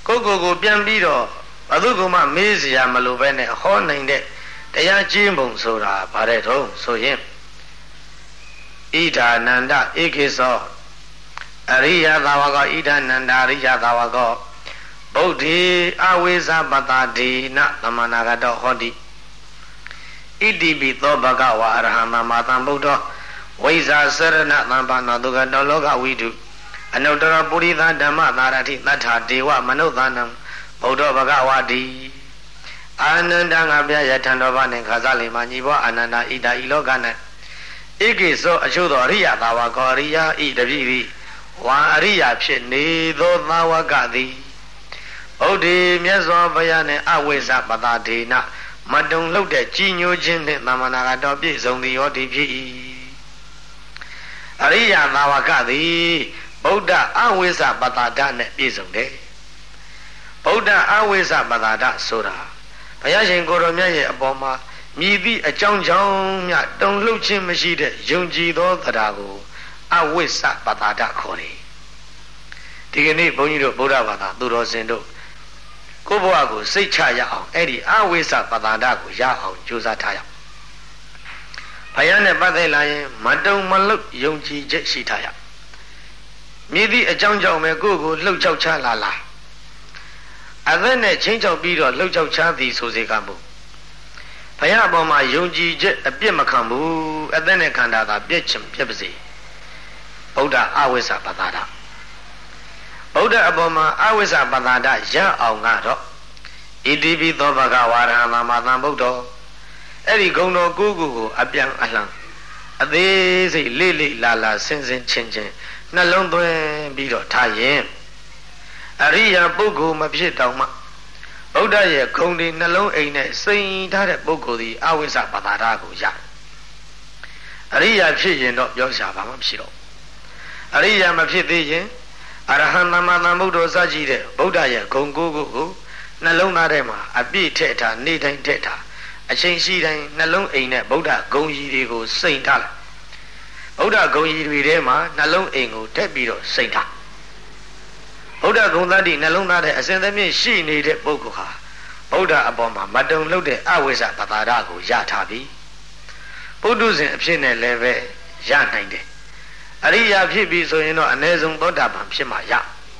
ကိုပြန်ပြီးတော့ဘသူကမှမေးစရာမလိုပဲနဲ့ဟောနိုင်တဲ့တရားကျင့်ပုံဆိုတာဗါတဲ့တော့ဆိုရင်ဣဒာနန္ဒဧကိသောအရိယသာဝကောဣဒာနန္ဒအရိယသာဝကောဗုဒ္ဓေအဝိဇ္ဇပတ္တာဒေနသမဏဂတောဟောတိဣတိပိသောဘဂဝါအရဟံသမ္မာသမ္ဗုဒ္ဓောဝိဇ္ဇာစရဏသမ္ပနာတုကတောလောကဝိတုအနုတ္တရပုရိသဓမ္မသာရတိသတ္ထာဒေဝမနုဿာနံဗုဒ္ဓဘဂဝါတိအာနန္ဒငါပြယထံတော်ဘာနှင့်ခါစားလိမ္မာညီဘောအာနန္ဒဣဒာဤလောက၌ဧကိသောအချို့သောအရိယသာဝကောအရိယဤတပိသည်ဝါအရိယဖြစ်နေသောသာဝကသည်ဗုဒ္ဓေမြတ်စွာဘုရားနှင့်အဝိဇ္ဇပတ္တာဒေနမတုံလှုပ်တဲ့ကြီးညိုခြင်းနှင့်သမဏဂတောပြည့်စုံသည်ဟောဒီဖြစ်၏အရိယသာဝကသည်ဗုဒ္ဓအဝိဇ္ဇပတ္တာဒနှင့်ပြည့်စုံတယ်ဗုဒ္ဓအဝိဇ္ဇပတ္တာဒဆိုတာဘုရားရှင်ကိုရောမြတ်ရဲ့အပေါ်မှာမြည်သည့်အကြောင်းကြောင့်မြတုံလှုပ်ခြင်းမရှိတဲ့ယုံကြည်သောတရားကိုအဝိဇ္ဇပတ္တာဒခေါ်တယ်ဒီကနေ့ဘုန်းကြီးတို့ဗုဒ္ဓဘာသာသူတော်စင်တို့ကိုယ့်ဘဝကိုစိတ်ချရအောင်အဲ့ဒီအဝိဇ္ဇပတ္တာဒကိုရအောင်ကြိုးစားထားရအောင်ဘုရားနဲ့ပတ်သက်လာရင်မတုံမလှုပ်ယုံကြည်ချက်ရှိထားရမြည်သည့်အကြောင်းကြောင့်ပဲကိုယ့်ကိုလှုပ်ချောက်ချလာအသက်နဲ့ချင်းချောက်ပြီးတော့လှုပ်ချောက်ချသည်ဆိုစေကမူဘုရားအပေါ်မှာယုံကြည်ချက်အပြစ်မခံဘူးအသက်နဲ့ခန္ဓာသာပြည့်ချင်ပြည့်ပါစေဗုဒ္ဓအဝိဇ္ဇပတ္တာဒဗုဒ္ဓအပေါ်မှာအဝိဇ္ဇပတ္တာဒရအောင်ကတော့ဣတိပိသောဘဂဝါရဟံသမ္မာသမ္ဗုဒ္ဓောအဲ့ဒီဂုဏ်တော်ကိုအပြန်အလှန်အသေးစိတ်လေးလေးလာလာဆင်းဆင်းချင်းချင်းနှလုံးသွင်းပြီးတော့ထားရင်အရိယာပုဂ္ဂိုလ်မဖြစ်တောင်မှဗုဒ္ဓရဲ့ဂုဏ်ဒီနှလုံးအိမ်နဲ့စိန်ထားတဲ့ပုဂ္ဂိုလ်ဒီအဝိဇ္ဇပတ္တာဒကိုရအရိယာဖြစ်ရင်တော့ပြောရှာပါမှမရှိတော့အရိယာမဖြစ်သေးရင်အရဟံသမ္မာသမ္ဗုဒ္ဓောစကြည့်တဲ့ဗုဒ္ဓရဲ့ဂုဏ်ကိုနှလုံးသားထဲမှာအပြည့်ထည့်ထားနေတိုင်းထည့်ထားအချိန်ရှိတိုင်းနှလုံးအိမ်နဲ့ဗုဒ္ဓဂုဏ်ကြီးတွေကိုစိန်ထားလိုက်ဗုဒ္ဓဂုဏ်ကြီးတွေထဲမှာနှလုံးအိမ်ကိုထည့်ပြီးတော့စိန်ထားဗုဒ္ဓဂုဏ်သတ္တိနှလုံးသားထဲအစဉ်သဖြင့်ရှိနေတဲ့ပုဂ္ဂိုလ်ဟာဗုဒ္ဓအပေါ်မှာမတုံလှုပ်တဲ့အဝိဇ္ဇပတ္တာဒကိုရထားပြီပုထုဇဉ်အဖြစ်နဲ့လည်းပဲရနိုင်တယ်အရိယာဖြစ်ပြီဆိုရင်တော့အ ਨੇ ဆုံးသောတာပန်ဖြစ်မှာရ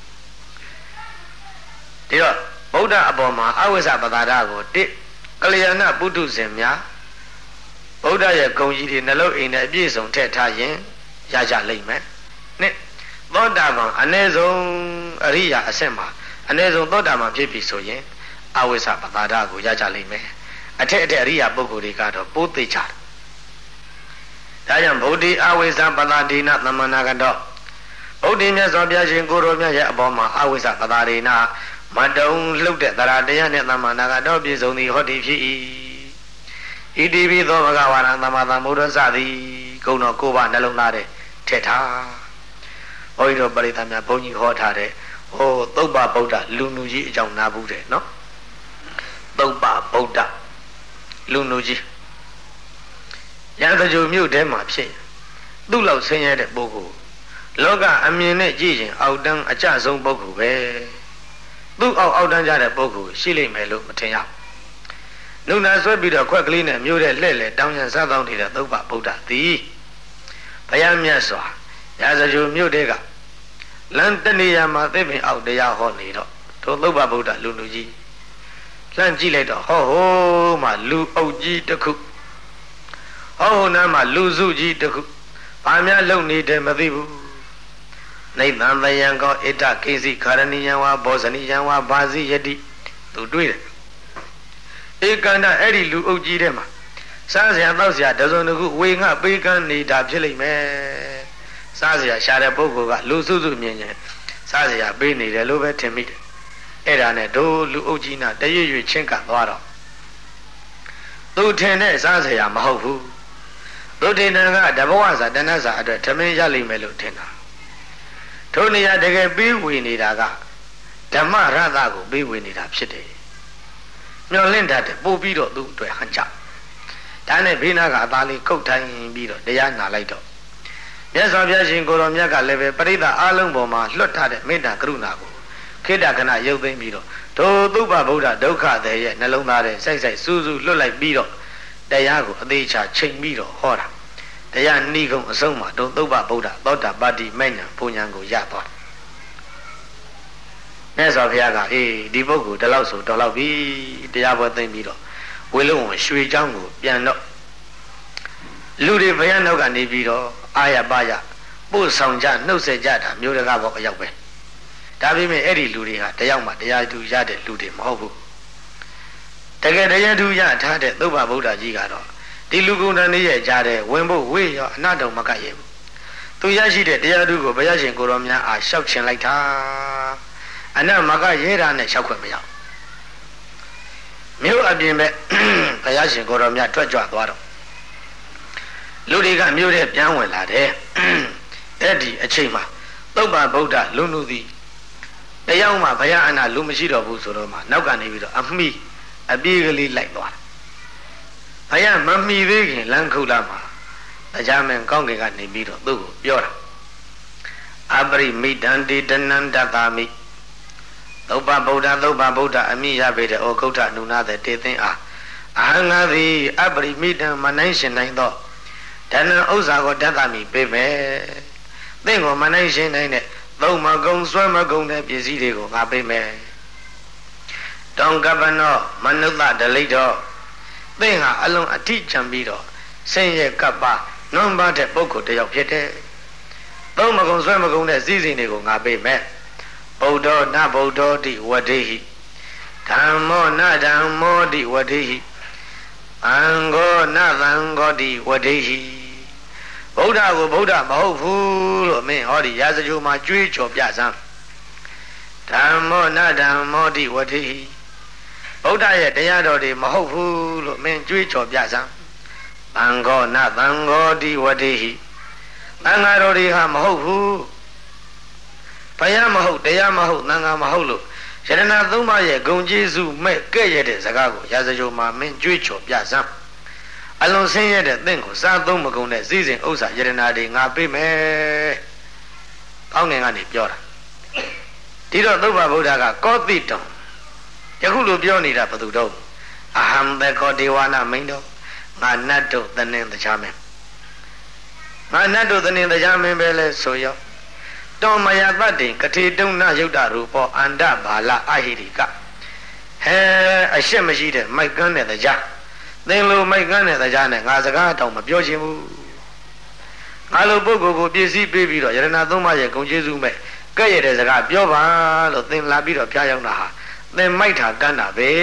ဒီတော့ဗုဒ္ဓအပေါ်မှာအဝိဇ္ဇပတ္တာဒကိုကလျာဏပုထုဇဉ်များဗုဒ္ဓရဲ့ဂုဏ်ကြီးတွေနှလုံးအိမ်နဲ့အပြည့်စုံထည့်ထားရင်ရကြလိမ့်မယ်နှစ်သောတာပန်အ ਨੇ ဆုံးအရိယာအဆင့်မှာအ ਨੇ ဆုံးသောတာပန်ဖြစ်ပြီဆိုရင်အဝိဇ္ဇပတ္တာဒကိုရကြလိမ့်မယ်အထက်အရိယာပုဂ္ဂိုလ်တွေကတော့ပိုးသိကြတယ်ဒါကြောင့်ဗုဒ္ဓအဝိဇ္ဇပတ္တာဒေနသမဏဂတောဗုဒ္ဓမြတ်စွာဘုရားရှင်ကိုရောမြတ်ရဲ့အပေါ်မှာအဝိဇ္ဇပတ္တာဒေနမတုံလှုပ်တဲ့တရားတရားနဲ့သမဏဂတောပြည့်စုံသည်ဟောဒီဖြစ်၏ဣတိပိသောဘဂဝါရသမ္မာသမ္ဗုဒ္ဓစသည်ဂုဏ်တော်၉ပါးနှလုံးသားထဲထည့်ထားဘုန်းကြီးတို့ပရိသတ်များဘုန်းကြီးဟောထားတဲ့သုပ္ပဗုဒ္ဓလူနူကြီးအကြောင်းနာဘူးတယ်နော်သုပ္ပဗုဒ္ဓလူနူကြီးရန်တကြိုမြို့ထဲမှာဖြစ်သူ့လောက်ဆင်းရဲတဲ့ပုဂ္ဂိုလ်လောကအမြင်နဲ့ကြည့်ရင်အောက်တန်းအကျဆုံးပုဂ္ဂိုလ်ပဲသူ့အောက်တန်းကြတဲ့ပုဂ္ဂိုလ်ရှိလိမ့်မယ်လို့မထင်ရဘူးနုနာဆွဲပြီးတော့ခွက်ကလေးနဲ့မြို့တဲ့လှဲ့လေတောင်းရန်စားတောင်းနေတဲ့သုပ္ပဗုဒ္ဓသည်ဘုရားမြတ်စွာရန်တကြိုမြို့တဲကလမ်းတနေရာမှာသိပင်အောက်တရားဟောနေတော့ထိုသုပ္ပဗုဒ္ဓလူလူကြီးလှမ်းကြည့်လိုက်တော့ဟောမှလူအုပ်ကြီးတစ်ခုဟောနားမှာလူစုကြီးတစ်ခုဘာများလုံနေတယ်မသိဘူးနိဗ္ဗာန်တယံကောဣတကိစီခရဏီယံဝါဘောဇနိယံဝါဘာစီယတိသူတွေးတယ်ဧကန္တအဲ့ဒီလူအုပ်ကြီးထဲမှာစားစရာတောက်စရာတစုံတစ်ခုဝေငှပေးကမ်းနေတာဖြစ်လိမ့်မယ်စားစရာရှာတဲ့ပုဂ္ဂိုလ်ကလူစုစုမြင်ရင်စားစရာပေးနေတယ်လို့ပဲထင်မိတယ်အဲ့ဒါနဲ့တို့လူအုပ်ကြီးနာတရွရွချင်းကပ်သွားတော့သူထင်တဲ့စားစရာမဟုတ်ဘူးသူထင်တယ်ကတဘဝစာတဏ္ဍစာအတွက်ထမင်းရလိမ့်မယ်လို့ထင်တာထိုနေရာတကယ်ပေးဝေနေတာကဓမ္မရသကိုပေးဝေနေတာဖြစ်တယ်မျောလင့်တတ်တယ်ပို့ပြီးတော့သူ့အတွက်ဟန်ကြဒါနဲ့ဘေးနာကအသားလေးကုတ်ထိုင်ပြီးတော့တရားနာလိုက်တော့မြတ်စွာဘုရားရှင်ကိုရောမြတ်ကလည်းပဲပရိသတ်အားလုံးပေါ်မှာလွတ်ထားတဲ့မေတ္တာကရုဏာကိုခေတ္တခဏရုပ်သိမ်းပြီးတော့ဒုသုဘဗုဒ္ဓဒုက္ခတဲ့ရဲ့နှလုံးသားထဲစိုက်စိုက်စူးစူးလွတ်လိုက်ပြီးတော့တရားကိုအသေးချာချိန်ပြီးတော့ဟောတာတရားနှီးကုံအဆုံးမှာဒုသုဘဗုဒ္ဓသောတာပတ္တိမဲ့ညာဘုံညာကိုရသွားမြတ်စွာဘုရားကဒီပုဂ္ဂိုလ်ဒီလောက်ဆိုတော်လောက်ပြီတရားပွဲသိမ့်ပြီးတော့ဝေလုံးဝင်ရွှေเจ้าကိုပြန်တော့လူတွေဘုရားနောက်ကနေပြီးတော့အာရပါရပို့ဆောင်ကြနှုတ်ဆက်ကြတာမျိုးတကားပေါ့အရောက်ပဲဒါပေမဲ့အဲ့ဒီလူတွေဟာတယောက်မှတရားသူရတဲ့လူတွေမဟုတ်ဘူးတကယ်တရားသူရထားတဲ့သုဘဗုဒ္ဓကြီးကတော့ဒီလူကုန်တန်ရဲ့ကြားတဲ့ဝင်ဖို့ဝေးရောအနာတုံမကရဲ့ဘူးသူရရှိတဲ့တရားသူကိုဘုရားရှင်ကိုရောမြတ်အားလျှောက်ချင်လိုက်တာအနတ်မကရဲတာနဲ့လျှောက်ခွင့်မရမြို့အပြင်ပဲဘုရားရှင်ကိုရောမြတ်ထွက်ကြွသွားတော့လူတွေကမြို့ထဲပြန်ဝင်လာတယ်အဲ့ဒီအချိန်မှာသုဘဗုဒ္ဓလူနုသည်တယောက်မှဘုရားအနာလူမရှိတော့ဘူးဆိုတော့မှနောက်ကနေပြီးတော့အမိအပြေးကလေးလိုက်သွားတယ်ဘုရားမမီသေးခင်လမ်းခုတ်လာမှာတရားမင်းကောင်းကင်ကနေပြီးတော့သူ့ကိုပြောတာအပရိမိတံတိတနန္တကာမိသုဘဗုဒ္ဓအမိရပေတဲ့ဩဂုဋ္ဌနုနာတဲ့တေသင်အားအဟံငါသည်အပရိမိတံမနိုင်ရှင်နိုင်သောဓနံဥစ္စာကိုတတ်တာမိပေးမယ်သင်ကိုမနိုင်ရှင်နိုင်တဲ့သုံးမကုံဆွဲမကုံတဲ့ပစ္စည်းတွေကိုငါပေးမယ်တောင်ကပ္ပနောမနုဿဒလိတောသင်ဟာအလုံးအထိချံပြီးတော့ဆင်းရဲကပ္ပနွမ်းပါတဲ့ပုဂ္ဂိုလ်တယောက်ဖြစ်တဲ့သုံးမကုံဆွဲမကုံတဲ့စည်းစိမ်တွေကိုငါပေးမယ်ဗုဒ္ဓနဗုဒ္ဓတိဝတိဟိဓမ္မောနဓမ္မောတိဝတိဟိအံဃောနသံဃောတိဝတိဟိဗုဒ္ဓကိုဗုဒ္ဓမဟုတ်ဘူးလို့မင်းဟောဒီရာဇဂိုမှာကြွေးကြော်ပြစမ်းဓမ္မောနဓမ္မောတိဝတိဟိဗုဒ္ဓရဲ့တရားတော်တွေမဟုတ်ဘူးလို့မင်းကြွေးကြော်ပြစမ်းသံဃောနသံဃောတိဝတိဟိသံဃာတော်တွေဟာမဟုတ်ဘူးဘုရားမဟုတ်တရားမဟုတ်သံဃာမဟုတ်လို့ယရဏသုံးပါးရဲ့ဂုဏ်ကျေးဇူးမဲ့ကဲ့ရဲ့တဲ့စကားကိုရာဇဂိုမှာမင်းကြွေးကြော်ပြစမ်းအလွန်ဆင်းရဲတဲ့သင်ကိုစားသုံးမကုန်တဲ့စည်းစိမ်ဥစ္စာယရဏတွေငါပေးမယ်။ကောင်းငင်ကနေပြောတာဒီတော့သုဘဗုဒ္ဓကကောတိတံယခုလိုပြောနေတာဘယ်သူတော့အဟံသကောဒေဝနာမိန်တော်ငါနတ်တို့သနှင်းတရားမင်းငါနတ်တို့သနှင်းတရားမင်းပဲလဲဆိုရောတောမယတတ္တိကထေတုံနယုတ်တရူပောအန္တဘာလအဟိရိကဟဲအရှက်မရှိတဲ့မိုက်ကန်းတဲ့တရားသင်လိုမိုက်ကန်းတဲ့တရားနဲ့ငါစကားတောင်မပြောချင်ဘူးငါလိုပုဂ္ဂိုလ်ကိုပြည့်စည်ပေးပြီးတော့ယရဏသုံးပါးရဲ့ဂုဏ်ကျေးဇူးမဲ့ကဲ့ရဲ့တဲ့စကားပြောပါလို့သင်လာပြီးတော့ဖျားရောက်တာဟာသင်မိုက်တာကန်းတာပဲ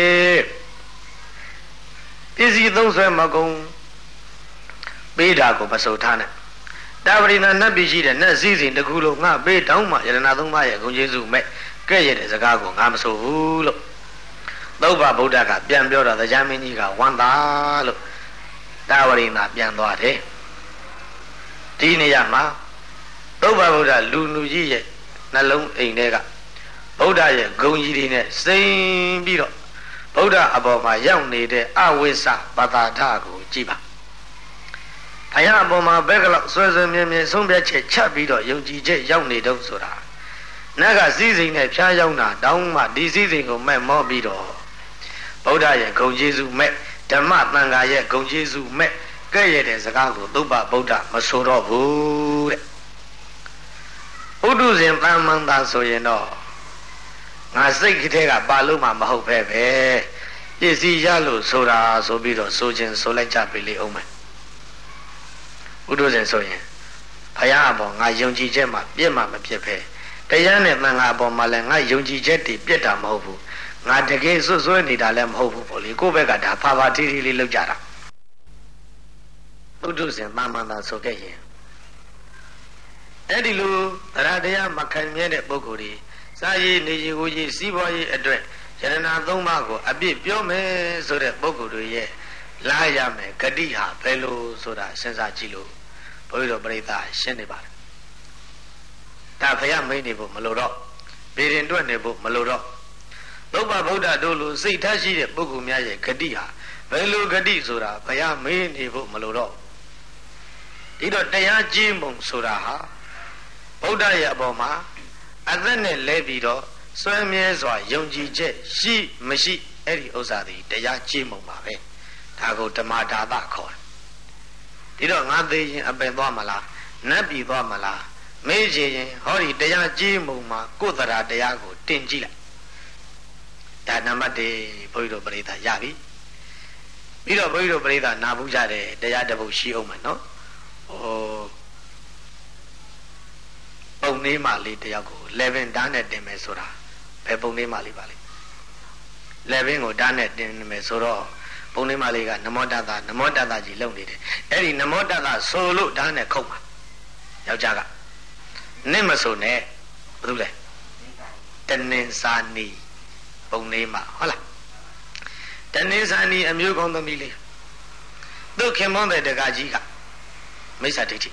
ပြည့်စည်သုံးဆွဲမကုံပေးတာကိုမဆိုထားနဲ့တာဝရိနာနတ်ပြည်ရှိတဲ့နတ်စည်းစိမ်တစ်ခုလုံးငါပေးတောင်းမှယရဏသုံးပါးရဲ့ဂုဏ်ကျေးဇူးမဲ့ကဲ့ရဲ့တဲ့စကားကိုငါမဆိုဘူးလို့သုဘဗုဒ္ဓကပြန်ပြောတော့တရားမင်းကြီးကဝမ်းသာလို့တာဝရိနာပြန်သွားတယ်ဒီနေရာမှာသုဘဗုဒ္ဓလူလူကြီးရဲ့နှလုံးအိမ်ထဲကဗုဒ္ဓရဲ့ဂုဏ်ကြီးတွေနဲ့စိမ်ပြီးတော့ဗုဒ္ဓအပေါ်မှာရောက်နေတဲ့အဝိဇ္ဇပတာထကိုကြည့်ပါဘုရားအပေါ်မှာဘက်ကလောက်ဆွဲဆွဲမြဲမြဲဆုံးဖြတ်ချက်ချပြီးတော့ယုံကြည်ချက်ရောက်နေတော့ဆိုတာနတ်ကစည်းစိမ်နဲ့ဖျားရောက်တာတောင်းမှဒီစည်းစိမ်ကိုမဲ့မောပြီးတော့ဗုဒ္ဓရဲ့ဂုဏ်ကျေးဇူးမဲ့ဓမ္မသံဃာရဲ့ဂုဏ်ကျေးဇူးမဲ့ကဲ့ရဲ့တဲ့စကားကိုသုဘဗုဒ္ဓမဆိုတော့ဘူးတဲ့ဥဒုဇဉ်ပန်းမန္တာဆိုရင်တော့ငါစိတ်ကလေးကပါလို့မှမဟုတ်ပဲပစ္စည်းရလို့ဆိုတာဆိုပြီးတော့ဆိုခြင်းဆိုလိုက်ကြပြီလေအောင်မယ်ဥဒုဇဉ်ဆိုရင်ဘုရားအပေါ်ငါယုံကြည်ချက်မှပြည့်မှမပြည့်ပဲတရားနဲ့သံဃာအပေါ်မှာလည်းငါယုံကြည်ချက်တည်ပြည့်တာမဟုတ်ဘူးငါတကယ်စွတ်စွဲနေတာလည်းမဟုတ်ဘူးပေါ့လေကိုယ့်ဘက်ကဒါဖာဖာထီထီလေးလောက်ကြတာဥဒုဇဉ်ပန်းမန္တာဆိုခဲ့ရင်အဲ့ဒီလိုတရားမခံမြဲတဲ့ပုဂ္ဂိုလ်တွေစာရေးနေရေးကိုရေးစီးပွားရေးအတွက်ယရဏသုံးပါးကိုအပြည့်ပြောမယ်ဆိုတဲ့ပုဂ္ဂိုလ်တွေရဲ့လာရမယ်ဂတိဟာဘယ်လိုဆိုတာစဉ်းစားကြည့်လို့ဘုရားတော်ပရိသတ်ရှင်းနေပါတယ်ဒါဖယားမိန်နေဖို့မလိုတော့ဗေရင်တွက်နေဖို့မလိုတော့သုဘဗုဒ္ဓတို့လိုစိတ်ထားရှိတဲ့ပုဂ္ဂိုလ်များရဲ့ဂတိဟာဘယ်လိုဂတိဆိုတာဖယားမိန်နေဖို့မလိုတော့ဒီတော့တရားကြီးမုံဆိုတာဟာဗုဒ္ဓရဲ့အပေါ်မှာအသက်နဲ့လဲပြီးတော့စွဲမြဲစွာယုံကြည်ချက်ရှိမရှိအဲ့ဒီဥစ္စာတွေတရားကြည်မုံပါပဲဒါကိုဓမ္မဒါသခေါ်တယ်ဒီတော့ငါသေးရင်အပင်သွားမလားနတ်ပြည်သွားမလားမေးချင်ရင်ဟောဒီတရားကြည်မုံမှာကိုယ်တရားတရားကိုတင်ကြည့်လိုက်ဒါနံပါတ်1ဘုန်းကြီးတို့ပရိသတ်ရပြီပြီးတော့ဘုန်းကြီးတို့ပရိသတ်နာဘူးကြတယ်တရားတစ်ပုဒ်ရှိအောင်မယ်နော်ပုံလေးမလေးတယောက်ကို11ဓာတ်နဲ့တင်မယ်ဆိုတာဘယ်ပုံလေးမလေးပါလဲ11ကိုဓာတ်နဲ့တင်မယ်ဆိုတော့ပုံလေးမလေးကနမောတတကြီးလုံနေတယ်အဲ့ဒီနမောတတဆိုလို့ဓာတ်နဲ့ခုတ်ပါယောက်ျားကနင့်မဆိုနဲ့ဘာလို့လဲတနင်္စာနီပုံလေးမဟုတ်လားတနင်္စာနီအမျိုးကောင်းသမီးလေးသူခင်မွန်းတဲ့တကကြီးကမိစ္ဆာဒိဋ္ဌိ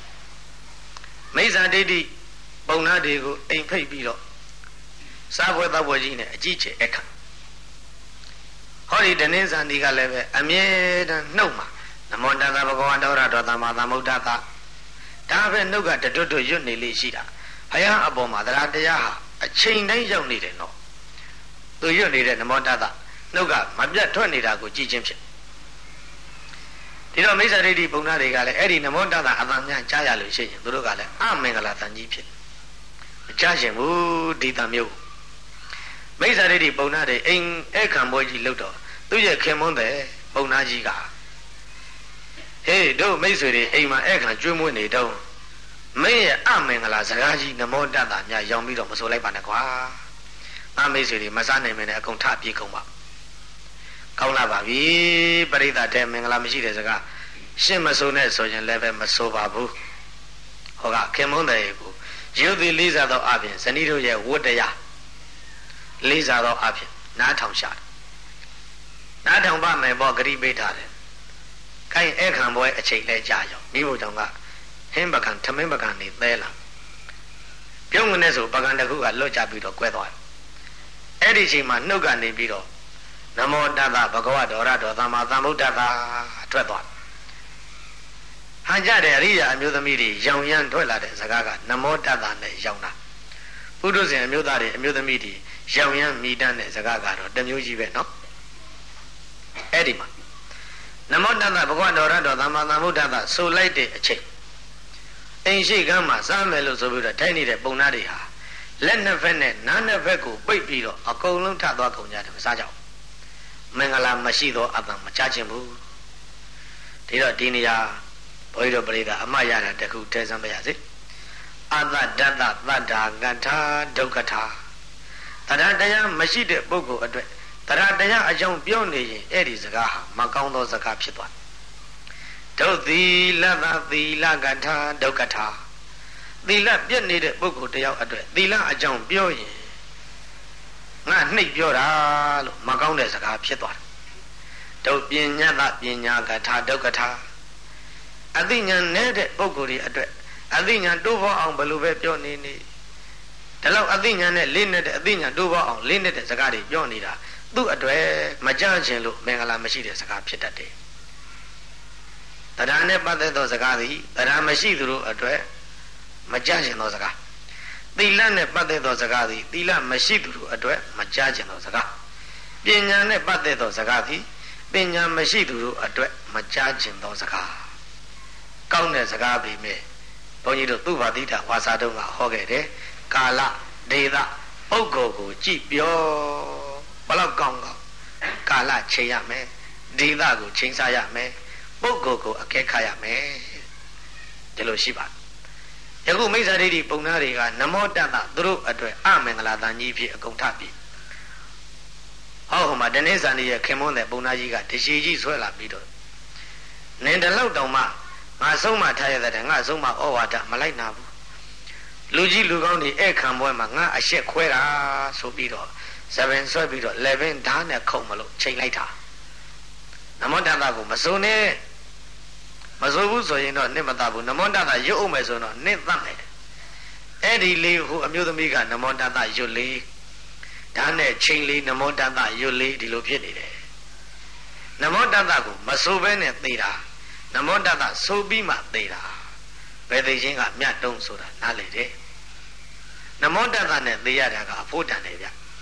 ပုံနာတွေကိုအိမ်ဖိတ်ပြီးတော့စားပွဲတောက်ပွဲကြီးနဲ့အကြီးကျယ်အခါဟောဒီတနင်္ဇာနီကလည်းပဲအမြဲတမ်းနှုတ်မှာနမောတတ္တဗုဒ္ဓဝါဒေါရတော်သမ္မာသမ္ဗုဒ္ဓတာဒါပဲနှုတ်ကတွတ်ရွတ်နေလေးရှိတာဘုရားအပေါ်မှာတရားတရားဟာအချိန်တိုင်းရောက်နေတယ်နော်သူရွတ်နေတဲ့နမောတတ္တနှုတ်ကမပြတ်ထွက်နေတာကိုကြည်ချင်းဖြစ်ဒီတော့မိစ္ဆာဒိဋ္ဌိပုံနာတွေကလည်းအဲ့ဒီနမောတတ္တအတန်များကြားရလို့ရှိရင်သူတို့ကလည်းအမင်္ဂလာတန်ကြီးဖြစ်မကြားရှင်ဘူးဒီတမျိုးမိစ္ဆာဒိဋ္ဌိပုံနာတွေအိမ်အခမ်းပွဲကြီးလုပ်တော့သူရဲ့ခင်မွန်းတဲ့ပုံနာကြီးကဟေးတို့မိတ်ဆွေတွေအိမ်မှာအခမ်းကျွေးမွေးနေတော့မင်းရဲ့အမင်္ဂလာစကားကြီးနမောတတ္တများရောင်ပြီးတော့မဆိုလိုက်ပါနဲ့ကွာအမိတ်ဆွေတွေမစားနိုင်မနဲ့အကုန်ထပြေကုန်ပါကောင်းလာပါပြီပရိသတ်တဲ့မင်္ဂလာမရှိတဲ့စကားရှင်းမဆိုနဲ့ဆိုရင်လည်းပဲမဆိုပါဘူးဟောကခင်မွန်းတဲ့ကိုရုပ်သည်လေးစားသောအပြင်ဇနီးတို့ရဲ့ဝတ္တရားလေးစားသောအပြင်နားထောင်ရှာတယ်နားထောင်ပါမယ်ပေါ့ဂရိပိထားတယ်ခိုင်းအခမ်းပွဲအချိန်လဲကြာရောမိဖို့ကြောင့်ကဟင်းပကံထမင်းပကံနေသဲလာပြုံးငနဲ့ဆိုပကံတစ်ခုကလွတ်ကြပြီးတော့ကွဲသွားတယ်အဲ့ဒီအချိန်မှာနှုတ်ကနေပြီးတော့နမောတတ္တဘဂဝတောရတော်သမ္မာသမ္ဗုဒ္ဓတာထွက်သွားတယ်ဟန်ကြတဲ့အရိယာအမျိုးသမီးတွေရောင်ရမ်းထွက်လာတဲ့စကားကနမောတတ္တနဲ့ရောင်တာပုထုဇဉ်အမျိုးသားတွေအမျိုးသမီးတွေရောင်ရမ်းမိတတ်တဲ့စကားကတော့တစ်မျိုးကြီးပဲနော်အဲ့ဒီမှာနမောတတ္တဘဂဝတောရတော်သမ္မာသမ္ဗုဒ္ဓတာဆိုလိုက်တဲ့အချိန်အိမ်ရှိကမ်းမှာစားမယ်လို့ဆိုပြီးတော့ထိုင်နေတဲ့ပုံနာတွေဟာလက်နှစ်ဖက်နဲ့နားနှစ်ဖက်ကိုပိတ်ပြီးတော့အကုန်လုံးထသွားကုန်ကြတယ်မစားကြဘူးမင်္ဂလာမရှိသောအတန်မချခြင်းဘူးဒီတော့ဒီနေရာဘုန်းကြီးတို့ပရိသတ်အမှတ်ရတာတခုတည်းစမ်းပါရစေအတ္တဒတ္တသတ္တာကထာဒုက္ခထာတရားတရားမရှိတဲ့ပုဂ္ဂိုလ်အတွက်တရားတရားအကြောင်းပြောနေရင်အဲ့ဒီစကားဟာမကောင်းသောစကားဖြစ်သွားဒုသီလသသီလကထာဒုက္ခထာသီလပြည့်နေတဲ့ပုဂ္ဂိုလ်တယောက်အတွက်သီလအကြောင်းပြောရင်ငါနှိပ်ပြောတာလို့မကောင်းတဲ့စကားဖြစ်သွားတယ်ဒုပညာသပညာကထာဒုက္ခထာအသိဉာဏ်နဲ့တဲ့ပုဂ္ဂိုလ်တွေအတွက်အသိဉာဏ်တိုးပေါ်အောင်ဘယ်လိုပဲပြောနေဒီလောက်အသိဉာဏ်နဲ့လေးနဲ့တဲ့အသိဉာဏ်တိုးပေါ်အောင်လေးနဲ့တဲ့စကားတွေပြောနေတာသူ့အတွက်မကြမ်းချင်လို့မင်္ဂလာမရှိတဲ့စကားဖြစ်တတ်တယ်တရားနဲ့ပတ်သက်သောစကားသည်တရားမရှိသူတို့အတွက်မကြမ်းချင်သောစကားသီလနဲ့ပတ်သက်သောစကားသည်သီလမရှိသူတို့အတွက်မကြမ်းချင်သောစကားပညာနဲ့ပတ်သက်သောစကားသည်ပညာမရှိသူတို့အတွက်မကြမ်းချင်သောစကားကောင်းတဲ့စကားပြီမဲ့ဘုန်းကြီးတို့သူ့ဘာတိတာဝါစာတုံးကဟောခဲ့တယ်ကာလဒေသပုဂ္ဂိုလ်ကိုကြည့်ပြောဘလောက်ကောင်းကောင်းကာလချိန်ရမယ်ဒေသကိုချိန်ဆရမယ်ပုဂ္ဂိုလ်ကိုအကဲခတ်ရမယ်ဒီလိုရှိပါယခုမိစ္ဆာဒိဋ္ဌိပုံနာတွေကနမောတတ္တသူတို့အတွက်အမင်္ဂလာတန်ကြီးဖြစ်အကုန်ထပြီဟောမှာတနေ့ဇာနေရဲ့ခင်မွန်းတဲ့ပုံနာကြီးကတရှိကြီးဆွဲလာပြီးတော့နင်တလောက်တောင်မှငါဆုံးမထားရတဲ့ငါဆုံးမဩဝါဒမလိုက်နာဘူးလူကြီးလူကောင်းတွေဧခံပွဲမှာငါအရှက်ခွဲတာဆိုပြီးတော့7ဆွဲပြီးတော့11ဓာတ်နဲ့ခုံမလို့ချိန်လိုက်တာနမောတတ္တကိုမစိုးနဲ့မစိုးဘူးဆိုရင်တော့နစ်မတတ်ဘူးနမောတတ္တရွတ်အောင်မယ်ဆိုတော့နစ်တတ်မယ်အဲ့ဒီလေးဟိုအမျိုးသမီးကနမောတတ္တရွတ်လေးဓာတ်နဲ့ချိန်လေးနမောတတ္တရွတ်လေးဒီလိုဖြစ်နေတယ်နမောတတ္တကိုမစိုးဘဲနဲ့သိတာနမောတတ္တဆိုပြီးမှသိတာဘယ်သိချင်းကမြတ်တုံးဆိုတာနားလေတယ်နမောတတ္တနဲ့သိရတာကအဖို့တန်တယ်ဗျ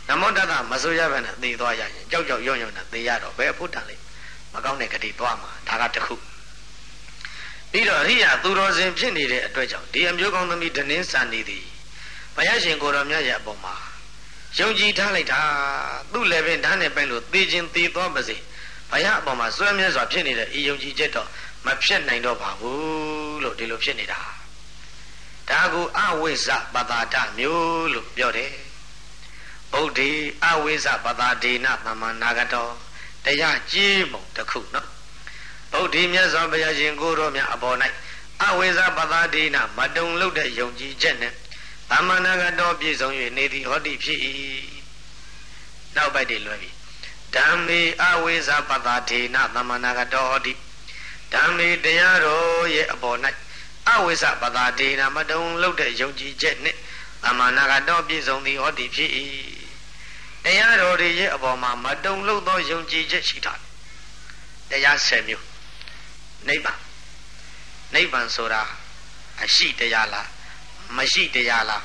နမောတတမဆိုရဘဲနဲ့သိသွားရရင်ကြောက်ကြောက်ရွံ့ရွံ့နဲ့သိရတော့ဘယ်အဖို့တန်လိမ့်မကောင်းတဲ့ဂတိသွားမှာဒါကတခုပြီးတော့အရိယာသူတော်စင်ဖြစ်နေတဲ့အတွက်ကြောင့်ဒီအမျိုးကောင်းသမီးဒနင်းစံနေသည်ဘုရားရှင်ကိုတော်မြတ်ရဲ့အပေါ်မှာယုံကြည်ထားလိုက်တာသူ့လည်းပင်ဓာတ်နဲ့ပိုင်လို့သိခြင်းသိသွားပါစေဘုရားအပေါ်မှာစွဲမြဲစွာဖြစ်နေတဲ့ဤယုံကြည်ချက်တော့မဖြစ်နိုင်တော့ပါဘူးလို့ဒီလိုဖြစ်နေတာဒါကိုအဝိဇ္ဇပတာဒမျိုးလို့ပြောတယ်ဗုဒ္ဓေအဝိဇ္ဇပတာဒေနသမ္မာနာဂတောတရားကြီးပုံတစ်ခုနော်ဗုဒ္ဓမြတ်စွာဘုရားရှင်ကိုတော်မြတ်အပေါ်၌အဝိဇ္ဇပတာဒေနမတုံလို့တဲ့ယုံကြည်ချက်နဲ့သမ္မာနာဂတောပြည့်စုံ၍နေသည်ဟောတိဖြစ်၏နောက်ပိုက်တွေလွယ်ပြီဓမ္မေအဝိဇ္ဇပတာဒေနသမ္မာနာဂတောဟောတိဓမ္မေတရားတော်ရဲ့အပေါ်၌အဝိဇ္ဇပတာဒေနမတုံလို့တဲ့ယုံကြည်ချက်နဲ့သမ္မာနာဂတောပြည့်စုံသည်ဟောတိဖြစ်၏တရားတော်ရဲ့အပေါ်မှာမတုံလို့သောယုံကြည်ချက်ရှိတာတရား10မျိုးနိဗ္ဗာန်ဆိုတာအရှိတရားလားမရှိတရားလား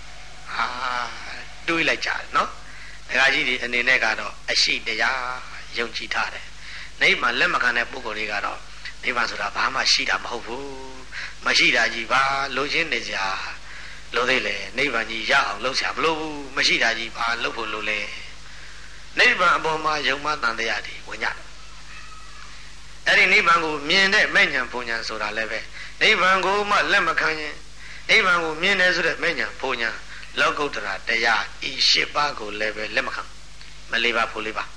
တွေးလိုက်ကြတယ်နော်ဒကာကြီးဒီအနေနဲ့ကတော့အရှိတရားယုံကြည်ထားတယ်နိဗ္ဗာန်လက်မခံတဲ့ပုဂ္ဂိုလ်တွေကတော့နိဗ္ဗာန်ဆိုတာဘာမှရှိတာမဟုတ်ဘူးမရှိတာကြီးပါလိုချင်နေစရာလိုသေးလေနိဗ္ဗာန်ကြီးရအောင်လုပ်စရာမလိုဘူးမရှိတာကြီးဘာလုပ်ဖို့လိုလဲနိဗ္ဗာန်အပေါ်မှာယုံမှန်တန်တရားတွေဝင်ကြတယ်အဲ့ဒီနိဗ္ဗာန်ကိုမြင်တဲ့မဲ့ညာဘုံညာဆိုတာလည်းပဲနိဗ္ဗာန်ကိုမှလက်မခံရင်နိဗ္ဗာန်ကိုမြင်တယ်ဆိုတဲ့မဲ့ညာဘုံညာလောကုတ္တရာတရားဤ8ပါးကိုလည်းပဲလက်မခံမ4ပါးဖို့4ပါး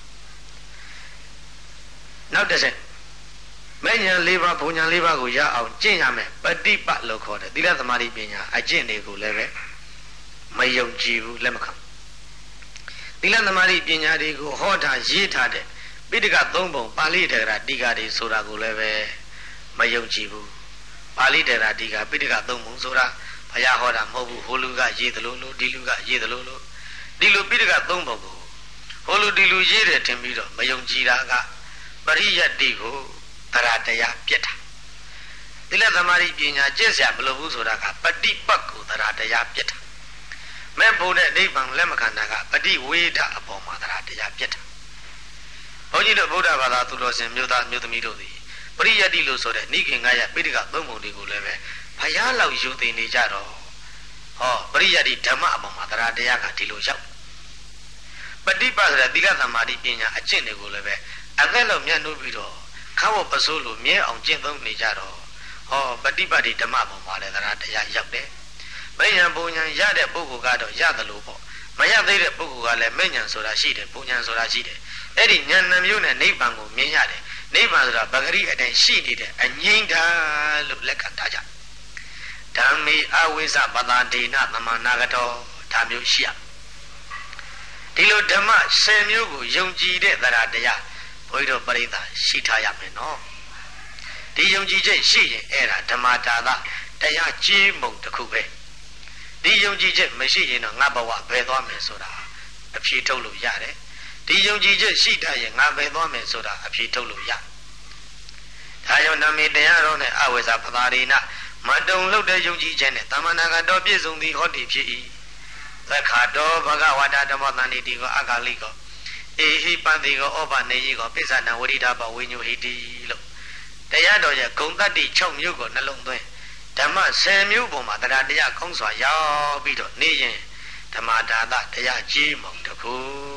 နောက်တစ်ချက်မဲ့ညာ4ပါးဘုံညာ4ပါးကိုရအောင်ကျင့်ရမယ်ပฏิပတ်လို့ခေါ်တယ်သီလသမာဓိပညာအကျင့်တွေကိုလည်းပဲမယုံကြည်ဘူးလက်မခံသီလသမာဓိပညာတွေကိုဟောတာရေးထားတဲ့ပိဋက3ပုံပါဠိတေဂရတိကာတွေဆိုတာကိုလည်းပဲမယုံကြည်ဘူးပါဠိတေဂရတိကာပိဋက3ပုံဆိုတာဘုရားဟောတာမဟုတ်ဘူးဟိုလူကရေးတယ်လို့ဒီလူကရေးတယ်လို့ဒီလူပိဋက3ပုံကိုဟိုလူဒီလူရေးတယ်ထင်ပြီးတော့မယုံကြည်တာကပရိယတ္တိကိုတရားတရားပြစ်တာသီလသမာဓိပညာကျင့်စရာမလိုဘူးဆိုတာကပฏิပတ်ကိုတရားတရားပြစ်တာမဲ့ဘုံနဲ့နိဗ္ဗာန်လက်မခံတာကပฏิဝေဒအပေါ်မှာတရားတရားပြစ်တာဘုန်းကြီးတို့ဗုဒ္ဓဘာသာသူတော်စင်မြို့သားမြို့သမီးတို့သည်ပရိယတ္တိလို့ဆိုတဲ့နိခင်ကရပိဋက3ပုံတွေကိုလည်းပဲဘုရားလောက်ယူသိနေကြတော့ဟောပရိယတ္တိဓမ္မအပေါ်မှာတရားတရားကဒီလိုရောက်ပฏิပတ်ဆိုတဲ့သီလသမာဓိပညာအကျင့်တွေကိုလည်းပဲအသက်လောက်မြတ်နှုတ်ပြီးတော့ခါဝပစိုးလို့မြဲအောင်ကျင့်သုံးနေကြတော့ဟောပฏิပတ်ဒီဓမ္မပေါ်မှာလည်းတရားတရားရောက်တယ်မဉ္ဇဉ်ပူဉ္ဇဉ်ရတဲ့ပုဂ္ဂိုလ်ကတော့ရတယ်လို့ပေါ့မရသေးတဲ့ပုဂ္ဂိုလ်ကလည်းမဉ္ဇဉ်ဆိုတာရှိတယ်ပူဉ္ဇဉ်ဆိုတာရှိတယ်အဲ့ဒီဉာဏ်နှမျိုးနဲ့နိဗ္ဗာန်ကိုမြင်ရတယ်နိဗ္ဗာန်ဆိုတာပဂရိအတိုင်းရှိနေတဲ့အငြိမ့်တာလို့လက်ခံထားကြဓမ္မေအဝိဇ္ဇပတာဒေနသမ္မာနာဂတောဒါမျိုးရှိရဒီလိုဓမ္မ10မျိုးကိုယုံကြည်တဲ့တရားတရားဘုရားတို့ပရိသတ်ရှိထားရမယ်နော်ဒီယုံကြည်ချက်ရှိရင်အဲ့ဒါဓမ္မတာသတရားကြီးမုံတစ်ခုပဲဒီယုံကြည်ချက်မရှိရင်တော့ငါဘဝဘယ်သွားမယ်ဆိုတာအဖြေထုတ်လို့ရတယ်ဒီယုံကြည်ချက်ရှိတတ်ရင်ငါဘယ်သွားမယ်ဆိုတာအဖြေထုတ်လို့ရဒါကြောင့်နမေတရားတော်နဲ့အဝိဇ္ဇပတာရိနမတုံလို့တဲ့ယုံကြည်ချက်နဲ့သမ္မာနာဂတောပြည့်စုံသည်ဟောတိဖြစ်၏သက္ခာတောဘဂဝတာဓမ္မသန္တိတိကိုအကာလိကောအေဟိပန္တိကောဩပနေယိကောပိစ္ဆနာဝရိဒဘဝိညုဟိတိလို့တရားတော်ရဲ့ဂုံတတ္တိ6မျိုးကိုနှလုံးသွင်းဓမ္မ10မျိုးပေါ်မှာတရားတရားကောင်းစွာရောက်ပြီးတော့နေရင်ဓမ္မဒါသတရားကြီးမုံတခု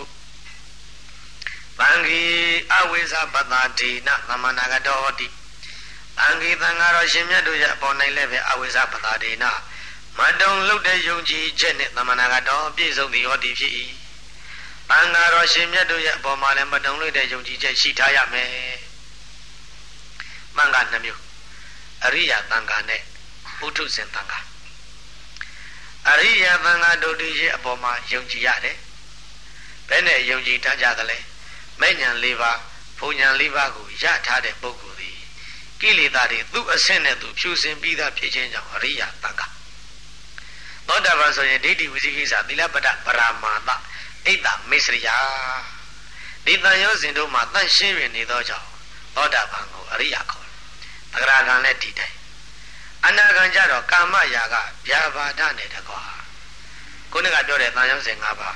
ဗံဂီအဝိဇ္ဇပတာဒေနသမ္မာနာဂတောဟောတိဗံဂီသံဃာတော်ရှင်မြတ်တို့ရဲ့အပေါ်၌လည်းပဲအဝိဇ္ဇပတာဒေနမတုံလုတ်တဲ့ယုံကြည်ချက်နဲ့သမ္မာနာဂတောပြည့်စုံသည်ဟောတိဖြစ်၏သံဃာတော်ရှင်မြတ်တို့ရဲ့အပေါ်မှာလည်းမတုံလုတ်တဲ့ယုံကြည်ချက်ရှိထားရမယ်မင်္ဂ2မျိုးအရိယသံဃာနဲ့ပုထုဇဉ်သံဃာအရိယသံဃာတို့ရဲ့အပေါ်မှာယုံကြည်ရတယ်ဘယ်နဲ့ယုံကြည်တတ်ကြသလဲမဲ့ညာ4ပါးဘုံညာ4ပါးကိုရထားတဲ့ပုဂ္ဂိုလ်သည်ကိလေသာတွေသူ့အဆင့်နဲ့သူဖြူစင်ပြီးသားဖြစ်ခြင်းကြောင့်အရိယသံဃာသောတာပန်ဆိုရင်ဒိဋ္ဌိဝိသိကိစ္စသီလပတ္တပရမာသအိတ်တမေစရိယဒီတန်ရောစဉ်တို့မှာတန့်ရှင်းရနေသောကြောင့်သောတာပန်ကိုအရိယခေါ်တယ်သဂရကံလည်းဒီတိုင်းအနာဂံကြတော့ကာမရာဂဗျာပါဒနဲ့တကွာခုနကပြောတဲ့တန်ရောစဉ်5ပါး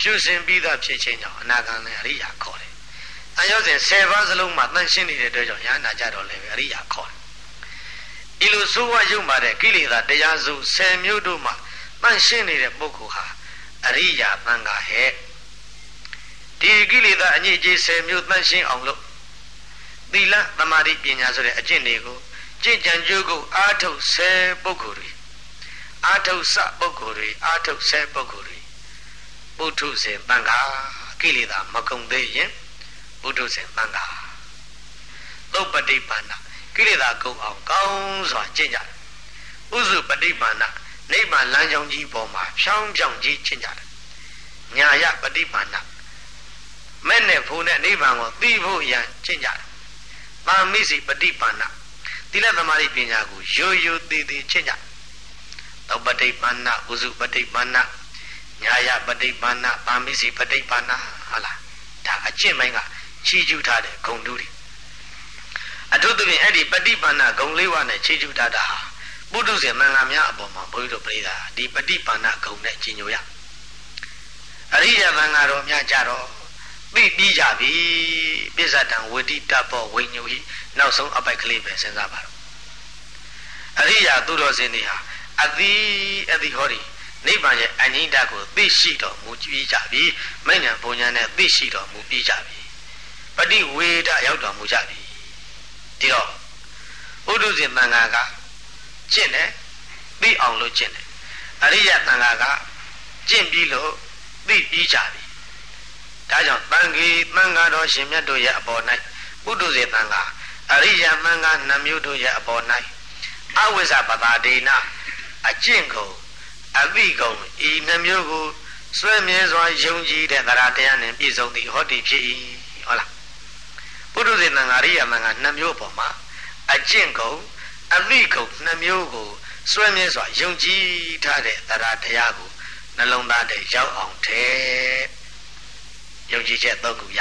ဖြူစင်ပြီးသားဖြစ်ခြင်းကြောင့်အနာဂံနဲ့အရိယာခေါ်တယ်။အယောဇဉ်10ပါးစလုံးမှာတန်ရှင်းနေတဲ့အတွက်ကြောင့်ယန္တာကြတော့လည်းအရိယာခေါ်တယ်။ဒီလိုဆိုးဝါးရုပ်မာတဲ့ကိလေသာတရားစု10မျိုးတို့မှာတန်ရှင်းနေတဲ့ပုဂ္ဂိုလ်ဟာအရိယာသံဃာဟဲ့ဒီကိလေသာအညစ်အကြေး10မျိုးတန်ရှင်းအောင်လို့သီလသမာဓိပညာဆိုတဲ့အကျင့်တွေကိုကျင့်ကြံကြိုးကိုအားထုတ်10ပုဂ္ဂိုလ်တွေအာထုဆပုဂ္ဂိုလ်တွေအာထုဆဲပုဂ္ဂိုလ်တွေပုထုဇဉ်သံဃာကိလေသာမကုန်သေးရင်ပုထုဇဉ်သံဃာသုပတိပန္နကိလေသာကုန်အောင်ကောင်းစွာကျင့်ကြတယ်ဥစုပฏิပန္နနိဗ္ဗာန်လမ်းကြောင်းကြီးပေါ်မှာဖြောင်းဖြောင်းကြီးကျင့်ကြတယ်ညာယပฏิပန္နမဲ့နဲ့ဖို့နဲ့နိဗ္ဗာန်ကိုသိဖို့ရန်ကျင့်ကြတယ်ပါမိစီပฏิပန္နသီလသမာဓိပညာကိုရိုးရိုးသေးသေးကျင့်ကြသုပတိပန္နဥစုပฏิပန္နညာယပฏิပန္နပါမိစီပฏิပန္နဟုတ်လားဒါအကျင့်ပိုင်းကချီးကျူးထားတဲ့ဂုဏ်တူးတွေအထူးသဖြင့်အဲ့ဒီပฏิပန္နဂုဏ်လေးပါးနဲ့ချီးကျူးထားတာပုထုဇဉ်သံဃာများအပေါ်မှာဘုန်းကြီးတို့ပြိဿဒီပฏิပန္နဂုဏ်နဲ့ကြီးညိုရအရိယသံဃာတော်များကြတော့သိပြီးကြပြီပစ္စဒံဝတိတဘောဝိညုဟိနောက်ဆုံးအပိုက်ကလေးပဲစဉ်းစားပါတော့အရိယသူတော်စင်တွေဟာအတိဟောဒီနိဗ္ဗာန်ရဲ့အငြိမ့်တကိုသိရှိတော်မူပြီးကြပြီမိညာဘုံညာနဲ့သိရှိတော်မူပြီးကြပြီပฏิဝေဒရောက်တော်မူကြပြီဒီတော့ပုထုဇဉ်သံဃာကကျင့်တယ်သိအောင်လို့ကျင့်တယ်အရိယသံဃာကကျင့်ပြီးလို့သိပြီးကြပြီဒါကြောင့်သံဃာတော်ရှင်မြတ်တို့ရဲ့အပေါ်၌ပုထုဇဉ်သံဃာအရိယသံဃာနှမျိုးတို့ရဲ့အပေါ်၌အဝိဇ္ဇပတာဒေနအကျင့်ကိုအသိကုန်ဤနှမျိုးကိုစွဲမြဲစွာယုံကြည်တဲ့တရားတရားနဲ့ပြည့်စုံသည့်ဟောတိဖြစ်၏ဟုတ်လားပုထုဇဉ်သံဃာရိယသံဃာနှမျိုးပေါ်မှာအကျင့်ကုန်အသိကုန်နှမျိုးကိုစွဲမြဲစွာယုံကြည်ထားတဲ့တရားတရားကိုနှလုံးသားထဲရောက်အောင်ထဲယုံကြည်ချက်သုံးခုရ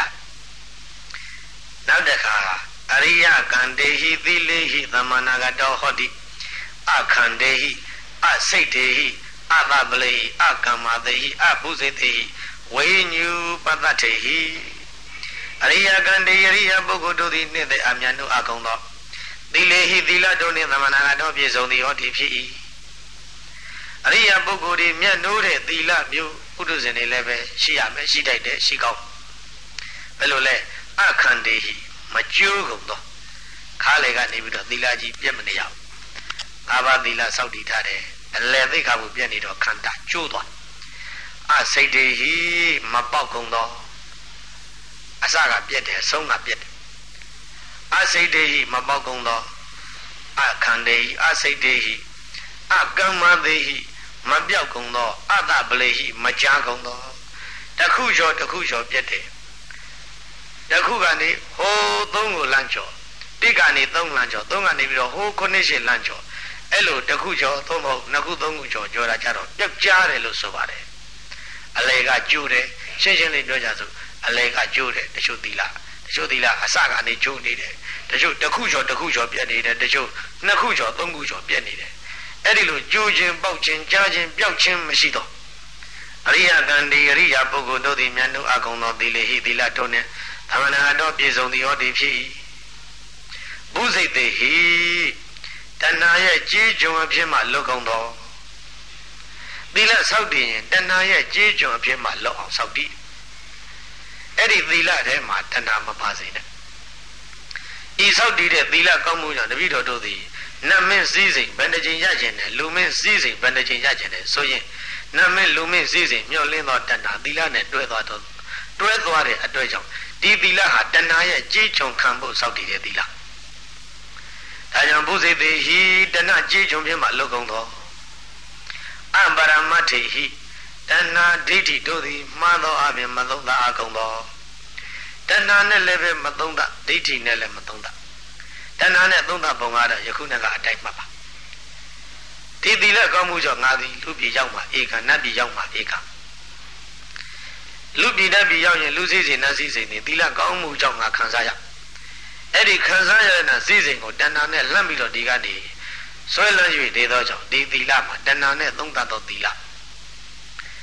နောက်တစ်ခါအရိယကံတေဟိသီလေဟိသမဏဂတောဟောတိအခန္တေဟိအစိတ်တေဟိအသပလေဟိအကမ္မတေဟိအပုဇိတေဟိဝိညုပတ္တတေဟိအရိယကံတေယရိယပုဂ္ဂိုလ်တို့သည်နှင့်တဲ့အမြတ်တို့အကုန်သောသီလေဟိသီလတို့နှင့်သမဏဂတောပြည့်စုံသည်ဟောတိဖြစ်၏အရိယပုဂ္ဂိုလ်တွေမြတ်နိုးတဲ့သီလမျိုးပုထုဇဉ်တွေလည်းပဲရှိရမယ်ရှိတတ်တယ်ရှိကောင်းဘယ်လိုလဲအခန္တေဟိမကျိုးကုန်သောခါလေကနေပြီးတော့သီလကြီးပြတ်မနေရဘူးအာဘသီလစောင့်တည်ထားတယ်အလယ်သိက္ခာကိုပြတ်နေတော့ခန္ဓာကျိုးသွားအစိတ်တေဟိမပေါက်ကုန်သောအစကပြတ်တယ်အဆုံးကပြတ်တယ်အစိတ်တေဟိမပေါက်ကုန်သောအခန္တေဟိအစိတ်တေဟိအကမ္မတေဟိမပြောက်ကုန်သောအတ္တပလေဟိမကြားကုန်သောတခုကျော်ပြတ်တယ်တခုကနေဟိုးသုံးကိုလမ်းကျော်တိကနေသုံးလမ်းကျော်သုံးကနေပြီးတော့ဟိုး9ရှစ်လမ်းကျော်အဲ့လိုတခုကျော်သုံးမဟုတ်နှစ်ခုသုံးခုကျော်ကျော်တာကြတော့ပြုတ်ကြားတယ်လို့ဆိုပါတယ်အလေကကျိုးတယ်ရှင်းရှင်းလေးပြောကြစို့အလေကကျိုးတယ်တချို့သီလအစကနေကျိုးနေတယ်တချို့တခုကျော်ပြတ်နေတယ်တချို့နှစ်ခုကျော်သုံးခုကျော်ပြတ်နေတယ်အဲ့ဒီလိုကျိုးခြင်းပေါက်ခြင်းကြားခြင်းပျောက်ခြင်းမရှိတော့အရိယကံဒီအရိယပုဂ္ဂိုလ်တို့သည်မြတ်တို့အကုန်သောသီလေဟိသီလတို့နှင့်သမဏတော်ပြည့်စုံသည်ဟောသည်ဖြစ်၏ဘုဇိတေဟိတဏှာရဲ့ကြေးကျွန်အဖြစ်မှလွတ်ကုန်သောသီလဆောက်တည်ရင်တဏှာရဲ့ကြေးကျွန်အဖြစ်မှလွတ်အောင်ဆောက်တည်အဲ့ဒီသီလထဲမှာတဏှာမပါစေနဲ့ဤဆောက်တည်တဲ့သီလကောင်းမှုကြောင့်တပည့်တော်တို့သည်နတ်မင်းစည်းစိမ်ဘယ်နှကြိမ်ရကျင်တယ်လူမင်းစည်းစိမ်ဘယ်နှကြိမ်ရကျင်တယ်ဆိုရင်နတ်မင်းလူမင်းစည်းစိမ်မျောလင်းသောတဏှာသီလနဲ့တွဲသွားတဲ့အတွက်ကြောင့်ဒီသီလဟာတဏှာရဲ့ကြေးကျွန်ခံဖို့ဆောက်တည်တဲ့သီလဒါကြောင့်ဘုဇိတေဟိတဏှာကြေးကျွန်ဖြင့်မှလွတ်ကုန်သောအပရမတ္ထိဟိတဏှာဒိဋ္ဌိတို့သည်မှားသောအပြင်မသုံးသအကုန်သောတဏှာနဲ့လည်းပဲမသုံးသဒိဋ္ဌိနဲ့လည်းမသုံးသတဏှာနဲ့သုံးသပုံကတော့ယခုနကအတိုက်မှတ်ပါဒီသီလကောင်းမှုကြောင့်ငါသည်လူပြည်ရောက်မှာဧကနတ်ပြည်ရောက်မှာဧကလူပြည်နတ်ပြည်ရောက်ရင်လူစည်းစိမ်နတ်စည်းစိမ်တွေသီလကောင်းမှုကြောင့်ငါခံစားရအဲ့ဒီခံစားရတဲ့စည်းစိမ်ကိုတဏှာနဲ့လှမ်းပြီးတော့ဒီကနေဆွဲလွှမ်း၍နေသောကြောင့်ဒီသီလမှာတဏှာနဲ့သုံးသသောသီလ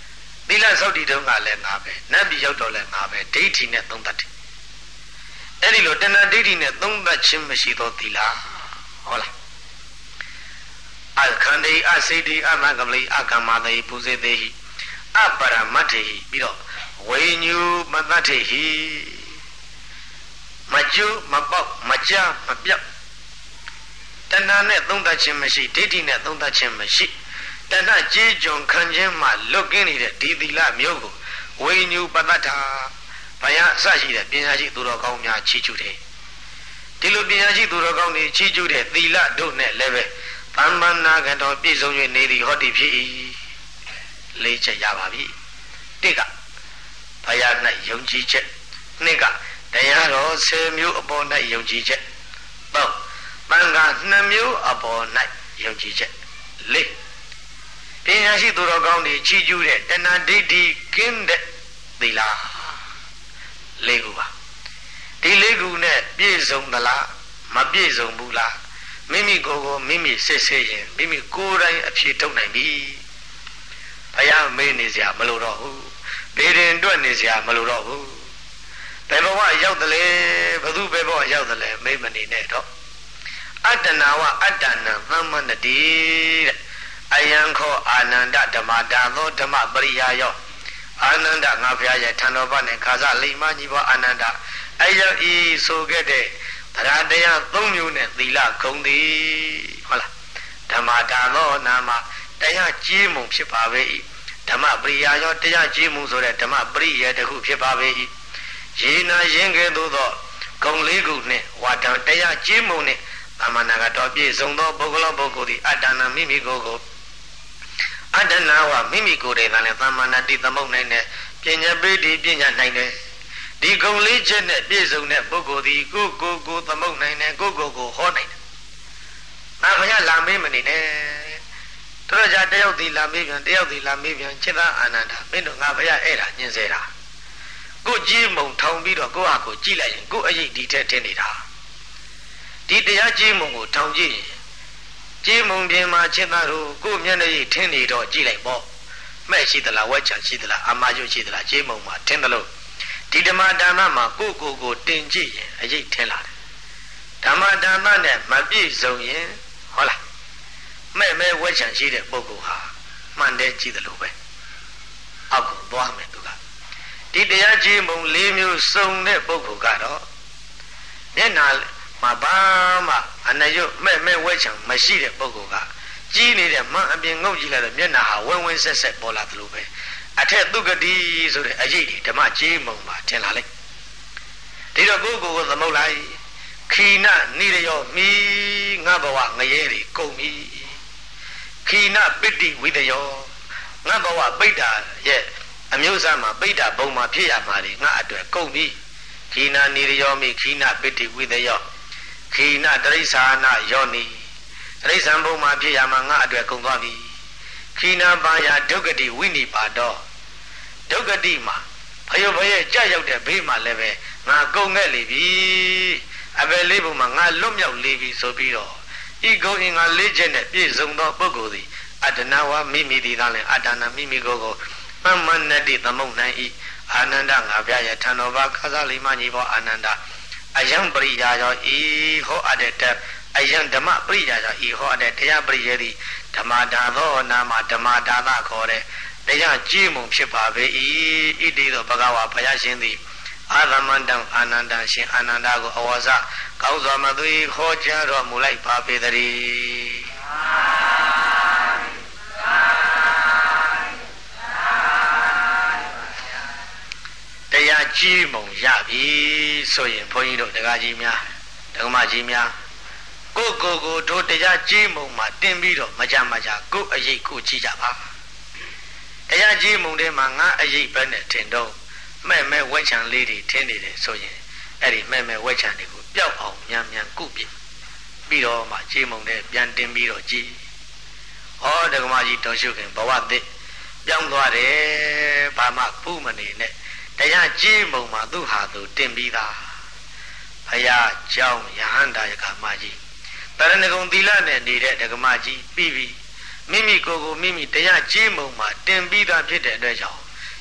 သီလစောင့်တည်တုန်းကလည်းငါပဲနတ်ပြည်ရောက်တော့လည်းငါပဲဒိဋ္ဌိနဲ့သုံးသတ်တယ်အဲ့ဒီလိုတဏှာဒိဋ္ဌိနဲ့သုံးသတ်ခြင်းမရှိသောသီလဟုတ်လားအခန္တေအစေတိအမကမလိအကမ္မတေပုစေတေဟိအပရမတ္ထေဟိပြီးတော့ဝိညုမတ္ထေဟိမကျုမပေါက်မကြမပြောက်တဏှာနဲ့သုံးသတ်ခြင်းမရှိဒိဋ္ဌိနဲ့သုံးသတ်ခြင်းမရှိတဏှာကြေးကျွန်ခံခြင်းမှလွတ်ကင်းနေတဲ့ဒီသီလမျိုးကိုဝိညုပတ္ထာဘယအစရှိတဲ့ပညာရှိသူတော်ကောင်းများချီးကျူးတယ်ဒီလိုပညာရှိသူတော်ကောင်းတွေချီးကျူးတဲ့သီလတို့နဲ့လည်းပဲသမ္ပန္နာကတော်ပြည့်စုံ၍နေသည်ဟောတိဖြစ်၏လေးချက်ရပါပြီတစ်ကဘယ၌ယုံကြည်ချက်နှစ်ကတရားတော်10မျိုးအပေါ်၌ယုံကြည်ချက်သုံးသံဃာ2မျိုးအပေါ်၌ယုံကြည်ချက်လေးပညာရှိသူတော်ကောင်းတွေချီးကျူးတဲ့တဏှာဒိဋ္ဌိကင်းတဲ့သီလလေးခုပါဒီလေးခုနဲ့ပြည့်စုံသလားမပြည့်စုံဘူးလားမိမိကိုယ်ကိုမိမိစစ်ဆေးရင်မိမိကိုယ်တိုင်အဖြေထုတ်နိုင်ပြီဘုရားမေးနေစရာမလိုတော့ဘူးဘေးရင်တွက်နေစရာမလိုတော့ဘူးဘယ်ဘဝရောက်တယ်လဲဘသူဘယ်ဘဝရောက်တယ်လဲမိမနေနဲ့တော့အတ္တနာဝအတ္တနံသမ္မနတိတဲ့အယံခောအာနန္ဒဓမ္မတာသောဓမ္မပရိယာယောအာနန္ဒငါဖျားရဲ့ထံတော်ဘနဲ့ခါစလိမ္မာကြီးဘောအာနန္ဒအယံဤဆိုခဲ့တဲ့တရားတရား3မျိုးနဲ့သီလဂုံသည်ဟုတ်လားဓမ္မတာသောနာမတရားကြီးမှုဖြစ်ပါပဲ၏ဓမ္မပရိယာယောတရားကြီးမှုဆိုတဲ့ဓမ္မပရိယာတခုဖြစ်ပါပဲ၏ယေနာရင်ကဲ့သို့သောဂုံလေးခုနှင့်ဝါဒံတရားကြီးမှုနှင့်သမဏကတော်ပြည့်စုံသောပုဂ္ဂလောပုဂ္ဂိုလ်သည်အတ္တနာမိမိကိုယ်ကိုအတ္တနာဝမိမိကိုယ်တည်းကလည်းသမဏတိသမုတ်နိုင်တဲ့ပညာပိဋိပညာနိုင်တဲ့ဒီဂုံလေးချက်နဲ့ပြည့်စုံတဲ့ပုဂ္ဂိုလ်သည်ကိုယ်သမုတ်နိုင်တဲ့ကိုယ်ဟောနိုင်တယ်။ငါဘုရားလာမေးမနေနဲ့။တို့ကြတယောက်ဒီလာမေးပြန်တယောက်ဒီလာမေးပြန်จิตအာနန္ဒမင်းတို့ငါဘုရားအဲ့ဒါညင်စေတာ။ကိုကြီးမုံထောင်ပြီးတော့ကိုယ့်ဟာကိုကြည့်လိုက်ရင်ကိုယ့်အရေးဒီထက်ထင်နေတာ။ဒီတရားကြီးမုံကိုထောင်ကြည့်ရင်ကြီးမုံပြင်မှာจิตတို့ကိုယ့်မျက်နှာကြီးထင်နေတော့ကြည့်လိုက်ပေါ့။မဲ့ရှိသလားဝက်ချရှိသလားအမာရွရှိသလားကြီးမုံမှာထင်တယ်လို့ဒီဓမ္မဒါနမှာကိုတင်ကြည့်ရင်အရေးထင်လာတယ်ဓမ္မဒါနနဲ့မပြည့်စုံရင်ဟုတ်လားမဲ့ဝက်ချံရှိတဲ့ပုဂ္ဂိုလ်ဟာမှန်တယ်ကြည့်တယ်လို့ပဲအောက်ကိုသွားမယ်သူကဒီတရားကြီးမုံ၄မျိုးစုံတဲ့ပုဂ္ဂိုလ်ကတော့မျက်နာမှာဘာမှအနရွတ်မဲ့ဝက်ချံမရှိတဲ့ပုဂ္ဂိုလ်ကကြီးနေတဲ့မှန်အပြင်ငုတ်ကြည့်လိုက်တော့မျက်နာဟာဝင်းဆက်ပေါ်လာတယ်လို့ပဲအထက်သုကတိဆိုတဲ့အရေးဒီဓမ္မကြီးမုံမှာထင်လာလိုက်ဒီတော့ကိုသမုတ်လိုက်ခိနနိရယောမိငါဘဝငရဲတွေကုန်ပြီခိနပိဋိဝိတယောငါဘဝပိဋ္ဌာရဲ့အမျိုးသားမှာပိဋ္ဌာဘုံမှာဖြစ်ရမှာလေငါအတွက်ကုန်ပြီခိနနိရယောမိခိနပိဋိဝိတယောခိနတရိစ္ဆာနယောနိတရိစ္ဆာန်ဘုံမှာဖြစ်ရမှာငါအတွက်ကုန်သွားပြီခိနပါယဒုက္ကတိဝိနိပါတောဒုက္ကတိမှာဖယုဖရဲ့ကြရောက်တဲ့ဘေးမှာလည်းပဲငါကုန်ခဲ့လေပြီအဘယ်လေးပုံမှာငါလွတ်မြောက်လေပြီဆိုပြီးတော့ဤကုံအင်္ဂါ၄ချက်နဲ့ပြည့်စုံသောပုဂ္ဂိုလ်သည်အတ္တနာဝမိမိသည်သာလဲအတ္တနာမိမိကိုမှန်မှန်နဲ့တည်သမုတ်နိုင်၏အာနန္ဒငါပြရဲ့ထံတော်ဘာခါးစားလိမ္မာကြီးဘောအာနန္ဒအယံပရိယာယောဤဟောအပ်တဲ့အယံဓမ္မပရိယာယောဤဟောအပ်တဲ့တရားပရိယေသည်ဓမ္မဒါသောနာမဓမ္မဒါသခေါ်တဲ့တရားကြီးမှုဖြစ်ပါပေ၏ဣတိသောဘဂဝါဘုရားရှင်သည်အာသမန္တံအာနန္ဒရှင်အာနန္ဒကိုအဝါစကောင်းစွာမသွေခေါ်ကြားတော်မူလိုက်ပါပေတည်းတရားကြီးမှုရပြီဆိုရင်ဘုန်းကြီးတို့တရားကြီးများဓမ္မကြီးများကိုတို့တရားကြီးမှုမှာတင်ပြီးတော့မကြကိုအရေးကိုကြည့်ကြပါတရားကြီးမှုထဲမှာငါအရေးပဲနဲ့ထင်တော့မဲ့ဝက်ချံလေးတွေထင်းနေတယ်ဆိုရင်အဲ့ဒီမဲ့ဝက်ချံတွေကိုပျောက်အောင်မြန်ကုပြပြီးတော့မှကြီးမှုထဲပြန်တင်ပြီးတော့ကြည်ဟောဓမ္မကြီးတော်ရှုခင်ဘဝသစ်ပြောင်းသွားတယ်ဘာမှပူမနေနဲ့တရားကြီးမှုမှာသူ့ဟာသူတင်ပြီးသားဘုရားကြောင်းယဟန္တာယကမကြီးတရဏဂုံသီလနဲ့နေတဲ့ဓမ္မကြီးပြီးမိမိကိုမိမိတရားကြီးမှုမှာတင်ပြီးသားဖြစ်တဲ့အတွက်ကြောင့်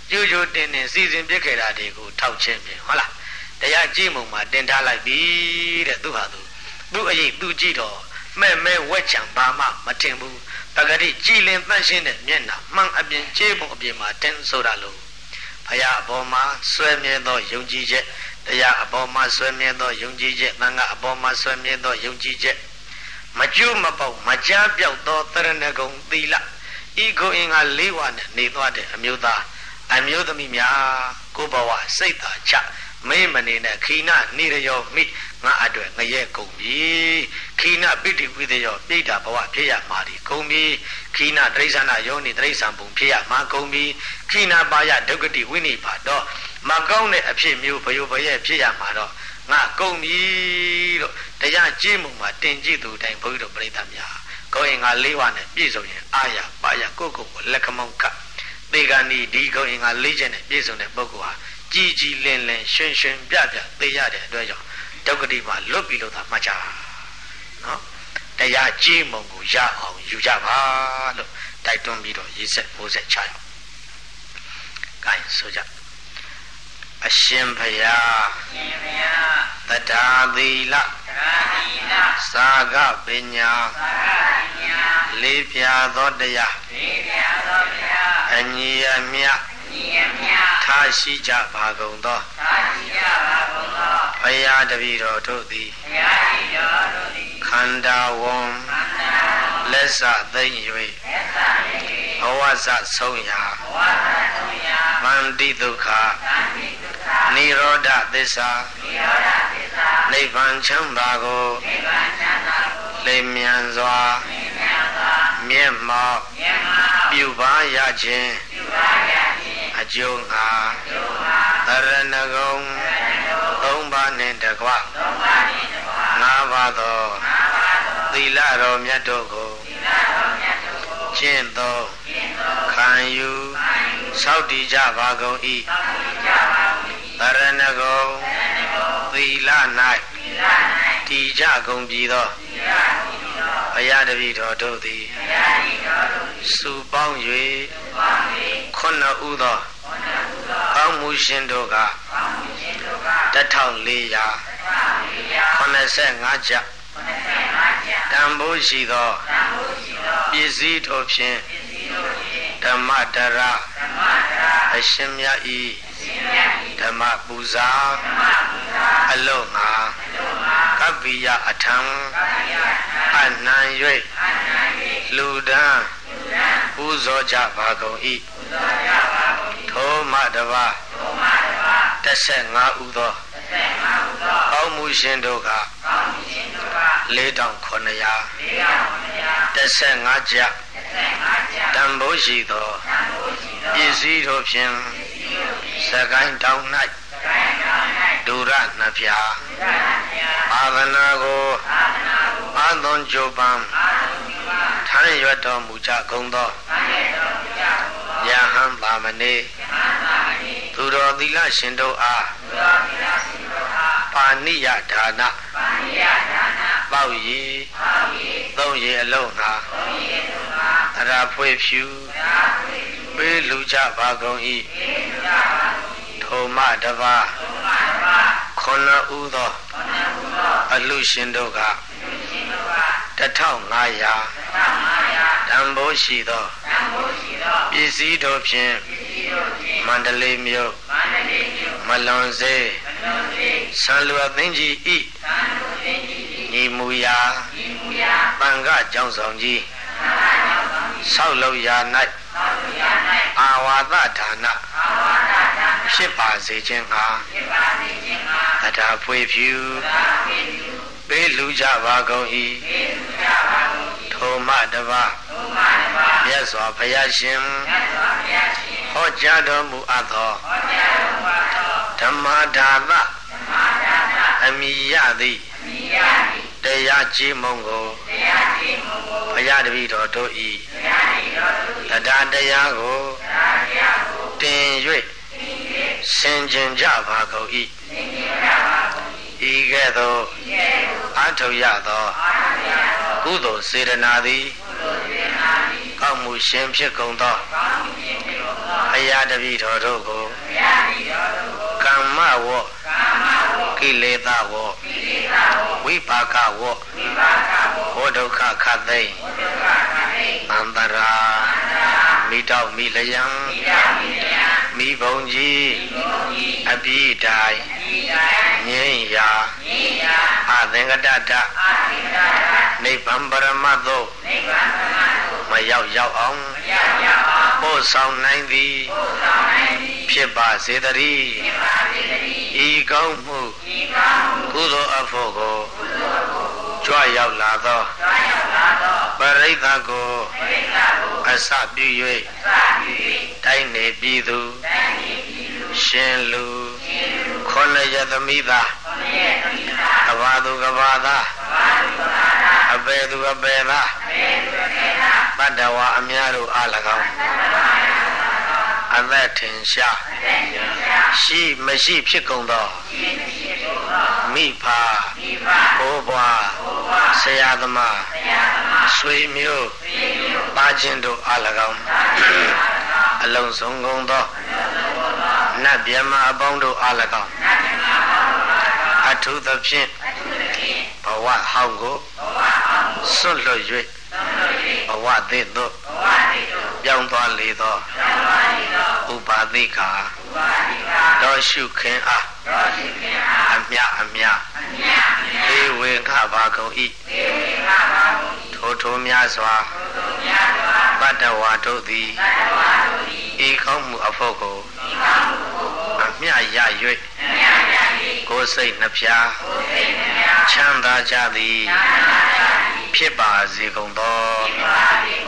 ကျိုးကျိုးတင်တင်စီစဉ်ပြစ်ခဲ့တာတွေကိုထောက်ချင်းပြင်ဟုတ်လားတရားကြည့်မှုမှာတင်ထားလိုက်ပြီတဲ့သူဟာသူအရေးသူကြည့်တော့မဲဝက်ချံဘာမှမထင်ဘူးပဂတိကြည်လင်တန့်ရှင်းတဲ့မျက်နှာမှန်အပြင်ကျေးပုံအပြင်မှာတင်းဆိုတာလို့ဘုရားအပေါ်မှာဆွဲမြဲသောယုံကြည်ချက်တရားအပေါ်မှာဆွဲမြဲသောယုံကြည်ချက်သံဃာအပေါ်မှာဆွဲမြဲသောယုံကြည်ချက်မကျိုးမပေါက်မကြားပြောက်သောတရဏဂုံသီလဤကိုအင်္ဂါ၄ဝါးနဲ့နေသွားတဲ့အမျိုးသားအမျိုးသမီးများကိုဘဝစိတ်သာချမေးမနေနဲ့ခိနနေရယောမိငါအတွက်ငရဲကုန်ပြီခိနပိဋိဝိသယောပြိတ္တာဘဝဖြစ်ရမှာဒီကုန်ပြီခိနတိရစ္ဆာနယောနိတိရစ္ဆာန်ပုံဖြစ်ရမှာကုန်ပြီခိနပါယဒုက္ခတိဝိနိပါတော့မကောင်းတဲ့အဖြစ်မျိုးဘယုဘရဲ့ဖြစ်ရမှာတော့ငါကုန်ပြီလို့တရားကြည့်မှုမှာတင်ကြည့်သူတိုင်းဘုန်းကြီးတို့ပြိတ္တာများကိုယ်အင်္ဂါ၄ဝါးနဲ့ပြည့်စုံရင်အာရပါရကိုကိုလက်ခမောင်းကသေဂာနီဒီကိုယ်အင်္ဂါ၄ချက်နဲ့ပြည့်စုံတဲ့ပုဂ္ဂိုလ်ဟာကြည်ကြည်လင်လင်ရွှင်ရွှင်ပြပြသိရတဲ့အတွက်ကြောင့်ဒုက္ခတိမှာလွတ်ပြီးလို့သာမှတ်ကြနော်တရားကြည်မုံကိုရအောင်ယူကြပါလို့တိုက်တွန်းပြီးတော့ရေးဆက်ပိုးဆက်ချရအောင်။ကိုင်းဆိုကြအရှင်ဘုရားတထာသီလသာဂပညာလေးပြသောတရားအညီအမြထားရှိကြပါကုန်သောဘုရားတပည့်တော်တို့သည်ခန္ဓာဝံလက်စသိမ့်၍ဘဝစဆုံးရာဗန္တိဒုက္ခနိရောဓသစ္စာနိဗ္ဗာန်ချမ်းသာကိုလင်းမြန်စွာမျက်မှောက်ပြုပါရခြင်းအကျိုးငါသရဏဂုံ၃ပါးနှင့်တကွ၅ပါးသောသီလတော်မြတ်တို့ကိုကျင့်သောခံယူဆောက်တည်ကြပါကုန်၏သရဏဂုံသီလ၌တည်ကြကုန်ပြီသောဘုရားတပည့်တော်တို့သည်စုပေါင်း၍ခုနှစ်ဦးသောကောင်းမှုရှင်တို့က1485ကျပ်တန်ဖိုးရှိသောပစ္စည်းတို့ဖြင့်ဓမ္မတရအရှင်မြတ်ဤဓမ္မပူဇာအလုံးငါကပ္ပိယအထံအနံ၍လူဒန်းပူဇော်ကြပါကုန်၏ထိုမတပါ15ဦးသောကောင်းမှုရှင်တို့က4900 15ကျပ်တန်ဖိုးရှိသောပစ္စည်းတို့ဖြင့်စကိုင်းတောင်၌ဒုရနှဖျာအာသနာကိုအာသွန်ကြိုးပမ်းထမ်းရွတ်တော်မူကြကုန်သောယဟန်ပါမဏေသူတော်သီလရှင်တို့အားပါဏိယဒါနပေါက်ရည်သုံးရည်အလုံးငါအရာဖွေဖြူပေးလူကြပါကုန်၏ထိုမတပါခုနှစ်ဦးသောအလူရှင်တို့က1500တန်ဖိုးရှိသောပစ္စည်းတို့ဖြင့်မန္တလေးမြို့မလွန်စေဆံလူအသိန်းကြီးဤညီမူရာတန်ခကြောင့်ဆောင်ကြီးဆောက်လုပ်ရာ၌အာဝါဒဒါနဖြစ်ပါစေခြင်းငှာတရားဖွေဖြူပေးလူကြပါကုန်၏ထိုမတပါမြတ်စွာဘုရားရှင်ဟောကြားတော်မူအပ်သောဓမ္မဒါနအမိယသည်တရားကြီးမုံကိုဘုရားတပည့်တော်တို့ဤတရားတရားကိုတင်၍ဆင်ခြင်ကြပါကုန်၏ဤကဲ့သို့အထောက်ရသောကုသိုလ်စေတနာသည်ကောင်းမှုရှင်ဖြစ်ကုန်သောဘုရာတပည့်တော်တို့ကိုကမ္မဝောကိလေသာဝောဝိပါကဝောဘောဒုက္ခခတ်သိအန္တရာမိတောက်မိလျံမိဘုံကြီးအပိတိုင်းငြိမ်းရာအသင်္ကတတနိဗ္ဗာန်ပရမတ်သို့မရောက်အောင်ပို့ဆောင်နိုင်သည်ဖြစ်ပါစေတည်းဤကောင်းမှုကုသိုလ်အဖို့ကိုကြွရောက်လာသောပရိသတ်ကိုအစပြု၍တိုင်းနေပြည်သူရှင်လူခொနယသမီးသားကဘာသူကဘာသားအပေသူအပေသားပတ္တဝါအများတို့အား၎င်းအသက်ထင်ရှားရှိမရှိဖြစ်ကုန်သောမိဖဘိုးဘွားဆရာသမားဆွေမျိုးပါချင်းတို့အား၎င်းအလုံးစုံကုန်သောနတ်မြမအပေါင်းတို့အား၎င်းအထူးသဖြင့်ဘဝဟောင်းကိုစွန့်လွတ်၍ဘဝသစ်သို့ပြောင်းသွားလေသောဥပါသိခာတော်ရှုခင်အားအမြဧဝေခပါကုန်၏ထိုများစွာပတ္တဝါတို့သည်ဤကောင်းမှုအဖို့ကိုအမြရ၍ကိုယ်စိတ်နှဖျားချမ်းသာကြသည်ဖြစ်ပါစေကုန်သော